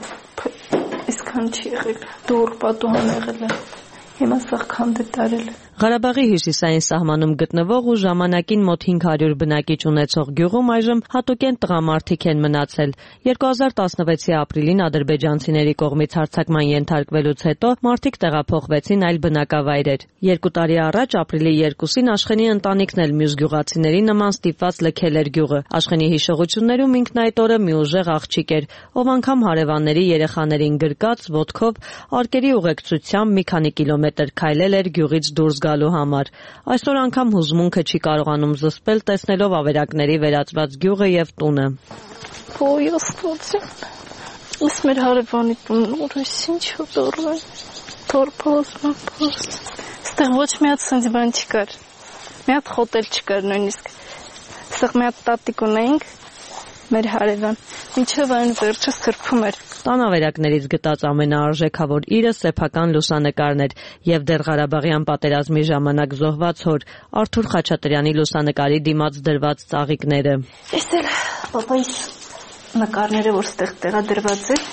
այսքան չի եղել, դուր պատուհան եղել է, հիմա սաղ քանդ է տարել է։ Ղարաբաղի հյուսիսային սահմանում գտնվող ու ժամանակին մոտ 500 բնակիչ ունեցող գյուղում այժմ հատուկեն տղամարդիկ են մնացել։ 2016-ի ապրիլին ադրբեջանցիների կողմից հարձակման ենթարկվելուց հետո մարդիկ տեղափոխվեցին այլ բնակավայրեր։ 2 տարի առաջ ապրիլի 2-ին Աշխենի ընտանիքն էլ մյուս գյուղացիների նման ստիպված լքել էր գյուղը։ Աշխենի հիշողություններում ինքն այդ օրը մի ուժեղ աղջիկ էր, ով անգամ հարևանների երեխաներին գրկած ոտքով արկերի ուղեկցությամբ մի քանի կիլոմետր քայլել էր գյուղից դուրս գալու համար։ Այսօր անգամ հուզմունքը չի կարողանում զսպել, տեսնելով ավերակների վերածված գյուղը եւ տունը։ Ոյ աստվածին։ Իս մեր հարևանի տունն ուրիշ ինչ դորը։ Թորփոսում։ Ստեղ ոչ մի հատ սենց բան չկար։ Մի հատ խոտել չկար նույնիսկ։ Ստեղ մի հատ տատիկ ունեինք մեր հարևան։ Մինչև այն վերջը սրբում էր։ Տան ավերակներից գտած ամենաարժեքավոր իրը սեփական լուսանկարն էր եւ դեռ Ղարաբաղյան պատերազմի ժամանակ զոհված հոր Արթուր Խաչատրյանի լուսանկարի դիմաց դրված ծաղիկները։ Տեսել պապայիս նկարները, որ ստեղ տեղադրված է։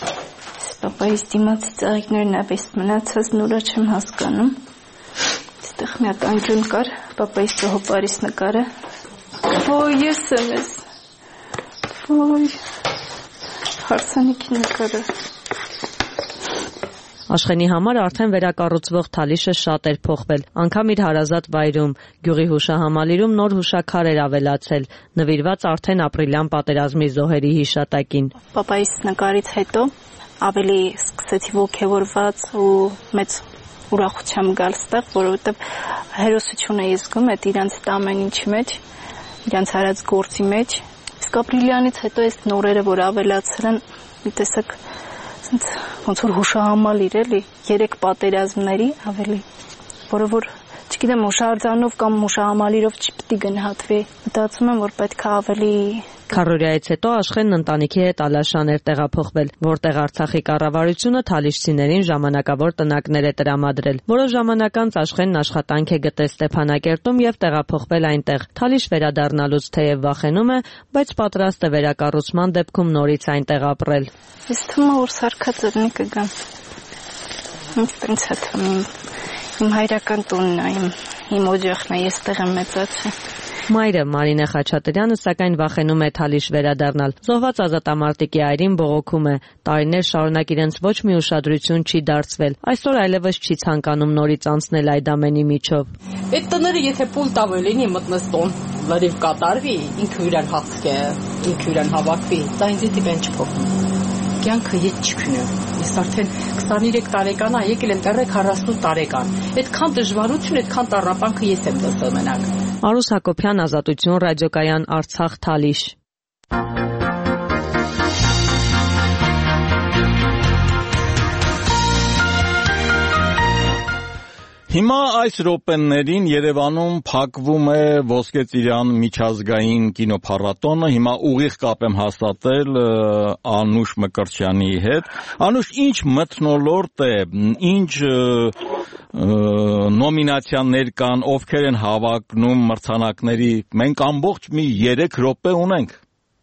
Պապայիս դիմաց ծաղիկներն ավես մնացածն ուրա չեմ հասկանում։ Այդտեղ մի հատ անկյուն կար, պապայիս ճահոպարիս նկարը։ Ոյ, ես եմ ես։ Ոյ, հարսանիքի նկարը։ Աշխենի համար արդեն վերակառուցվող Թալիշը շատ էր փոխվել, անգամ իր հարազատ վայրում, գյուղի հուշահամալիրում նոր հուշաքար էր ավելացել, նվիրված արդեն ապրիլյան պատերազմի զոհերի հիշատակին։ Պապայիս նկարից հետո ավելի սկսեցի ոգևորված ու մեծ ուրախությամբ գալ ստեղ, որովհետև հերոսություն էի զգում այդ իրանց ամեն ինչի մեջ, իրանց արած գործի մեջ։ Իսկ ապրիլյանից հետո այս նորերը, որ ավելացել են, մի տեսակ ոնց որ հուշահամալիր էլի 3 պատերազմների ավելի, որը որ չգիտեմ հուշարձանով կամ հուշահամալիրով չպետք է գնահատվի, մտածում եմ որ պետք է ավելի։ Քարորիայից հետո Աշխենն ընտանիքի հետ Ալաշան էր տեղափոխվել, որտեղ Արցախի կառավարությունը թալիշցիներին ժամանակավոր տնակներ է տրամադրել։ Որոշ ժամանակ անց Աշխենն աշխատանք է գտել Ստեփանակերտում եւ տեղափոխվել այնտեղ։ Թալիշ վերադառնալուց թեև վախենում է, բայց պատրաստ է վերակառուցման դեպքում նորից այնտեղ ապրել։ Ես թվում է որ սարքածնի կգամ։ Ինձ է թվում իմ հայրական տունն է, իմ օջախն է, ես տեղ եմ մեծացել։ Մայրը Մարինե Խաչատրյանը սակայն վախենում է Թալիշ վերադառնալ։ Զոհված ազատամարտիկի այրին բողոքում է։ Տարիներ շարունակ իրենց ոչ մի ուշադրություն չի դարձվել։ Այսօր այլևս չի ցանկանում նորից անցնել այդ ամենի միջով։ Այդ տները եթե փուլ տավը լինի մտնես տոն, լրիվ կատարվի, ինքը իրան հաղթի, ինքը իրան հավաքվի, դա ինձ դիպեն չփոխում։ Կյանքը ետ չքնը։ Ես արդեն 23 տարեկան եմ, եկել եմ տեղը 48 տարեկան։ Այդքան դժվարություն, այդքան տառապանքը ես եմ տեսել մենակ։ Արուս Հակոբյան, Ազատություն ռադիոկայան, Արցախ, Թալիշ։ Հիմա այս րոպեներին Երևանում փակվում է Ոսկեծիրան միջազգային կինոփառատոնը, հիմա ուղիղ կապ եմ հաստատել Անուշ Մկրտչյանի հետ։ Անուշ, ինչ մթնոլորտ է, ինչ նոմինացիաներ կան, ովքեր են հավակնում մրցանակների, մենք ամբողջ մի 3 րոպե ունենք։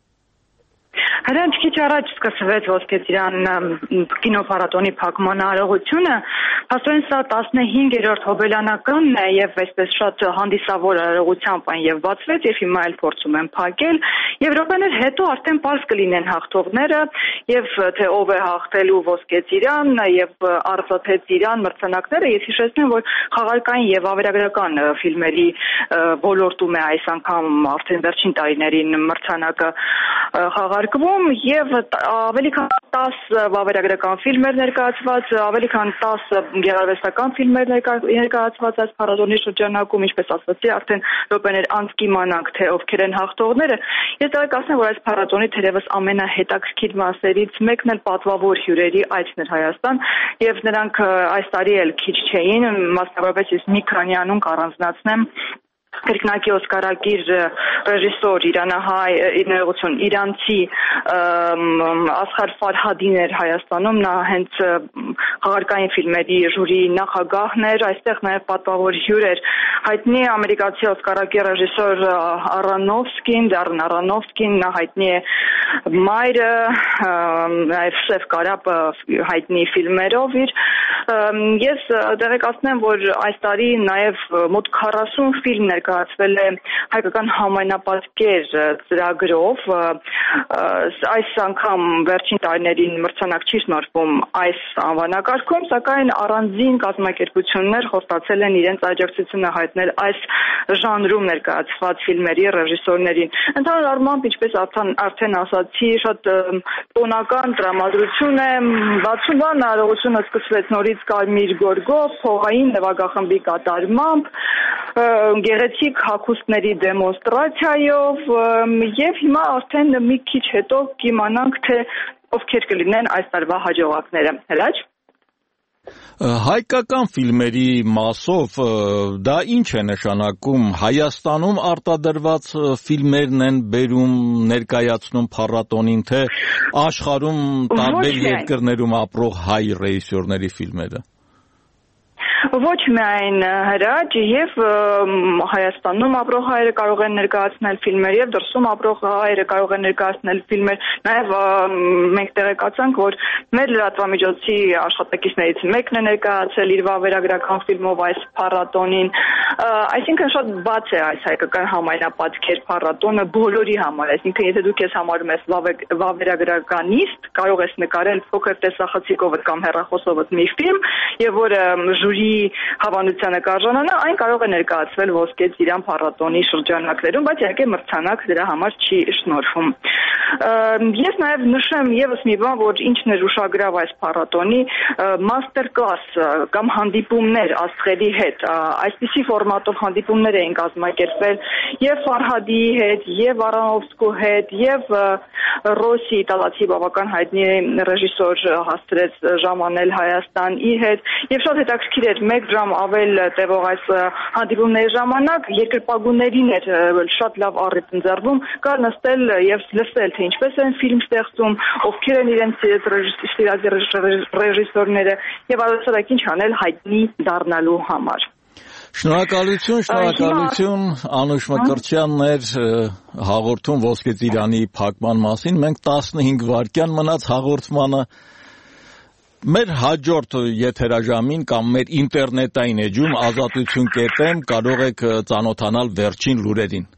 Հենց քիչ առաջ սկսվեց Ոսկեծիրան կինոփառատոնի փակման արարողությունը, փաստորեն սա 15-րդ հոբելյանականն է եւ այսպես շատ հանդիսավոր արարողությամբ այն եւ բացվեց եւ հիմա էլ փորձում են փակել եւ րոպեներ հետո արդեն պարզ կլինեն հաղթողները եւ թե ով է հաղթելու Ոսկեծիրան եւ Արծաթեցիրան մրցանակները եւ հիշեցնեմ որ խաղարկային եւ ավերագրական ֆիլմերի ոլորտում է այս անգամ արդեն վերջին տարիներին մրցանակը խաղարկվում եւ ավելի քան 10 վավերագրական ֆիլմեր ներկայացված, ավելի քան 10 գեղարվեստական ֆիլմեր ներկայացված այս փառատոնի շրջանակում, ինչպես ասացի, արդեն րոպեներ անց կիմանանք, թե ովքեր են հաղթողները։ Ես տեղեկացնեմ, որ այս փառատոնի թերևս ամենահետաքրքիր մասերից մեկն էլ պատվավոր հյուրերի այցն էր Հայաստան, եւ նրանք այս տարի էլ քիչ չէին, մասնավորապես ես մի քանի անուն կառանձնացնեմ։ Կրկնակի օսկարակիր ռեժիսոր իրանցի Ասղար Ֆարհադին էր Հայաստանում, նա հենց խաղարկային ֆիլմերի ժյուրիի նախագահն էր, այստեղ նաև պատվավոր հյուր էր հայտնի ամերիկացի օսկարակիր ռեժիսոր Դարն Արոնոֆսկին, նա հայտնի է Մայրը, նաև Շեֆ Կարապը հայտնի ֆիլմերով իր։ Ես տեղեկացնեմ, որ այս տարի նաև մոտ 40 ֆիլմ ներկայացվել է հայկական համայնապատկեր ծրագրով, այս անգամ վերջին տարիներին մրցանակ չի շնորհվում այս անվանակարգում, սակայն առանձին կազմակերպություններ խոստացել են իրենց աջակցությունը հայտնել այս ժանրում ներկայացված ֆիլմերի ռեժիսորներին։ Ընդհանուր առմամբ, ինչպես արդեն ասացի, շատ տոնական տրամադրություն է, 60-ական արարողությունը սկսվեց նորից Կարմիր գորգով, փողային նվագախմբի կատարմամբ, գեղեցիկ հագուստների դեմոնստրացիայով եւ հիմա արդեն մի քիչ հետո կիմանանք թե ովքեր կլինեն այս տարվա հաջողակները։ Հրաչ Հայկական ֆիլմերի մասով դա ինչ է նշանակում, Հայաստանում արտադրված ֆիլմերն են բերում ներկայացնում փառատոնին, թե աշխարհում տարբեր երկրներում ապրող հայ ռեժիսորների ֆիլմերը։ Ոչ միայն հրաչ եւ Հայաստանում ապրող հայերը կարող են ներկայացնել ֆիլմեր եւ դրսում ապրող հայերը կարող են ներկայացնել ֆիլմեր, նաեւ մենք տեղեկացանք, որ մեր լրատվամիջոցի աշխատակիցներից մեկն է ներկայացել իր վավերագրական ֆիլմով այս փառատոնին, այսինքն շատ բաց է այս հայկական համայնապատկեր փառատոնը բոլորի համար, այսինքն եթե դու քեզ համարում ես վավերագրականիստ, կարող ես նկարել փոքր տեսախցիկով կամ հեռախոսով մի ֆիլմ եւ որը ժյուրի հավանությանը կարժանանա, այն կարող է ներկայացվել Ոսկե ծիրան փառատոնի շրջանակներում, բայց իհարկե մրցանակ դրա համար չի շնորհվում։ Ես նաև նշեմ եւս մի բան, որ ինչն էր ուշագրավ այս փառատոնի մաստեր կլաս կամ հանդիպումներ աստղերի հետ, այսպիսի ֆորմատով հանդիպումներ էին կազմակերպվել եւ Ֆարհադիի հետ, եւ Արոնոֆսկու հետ, եւ Ռոսի իտալացի բավական հայտնի ռեժիսոր հասցրեց ժամանել Հայաստան իր հետ եւ շատ հետաքրքիր էր 1 ժամ ավել տևող այս հանդիպումների ժամանակ երկրպագուներին էր շատ լավ առիթ ընձեռվում կար նստել եւ լսել թե ինչպես են ֆիլմ ստեղծում, ովքեր են իրենց ռեժիսորները եւ առասարակ ինչ անել հայտնի դառնալու համար։ Շնորհակալություն Անուշ Մկրտչյանն էր հաղորդում Ոսկե ծիրանի փակման մասին։ Մենք 15 վայրկյան մնաց հաղորդմանը մեր հաջորդ եթերաժամին կամ մեր ինտերնետային էջում ազատություն.am կարող եք ծանոթանալ վերջին լուրերին։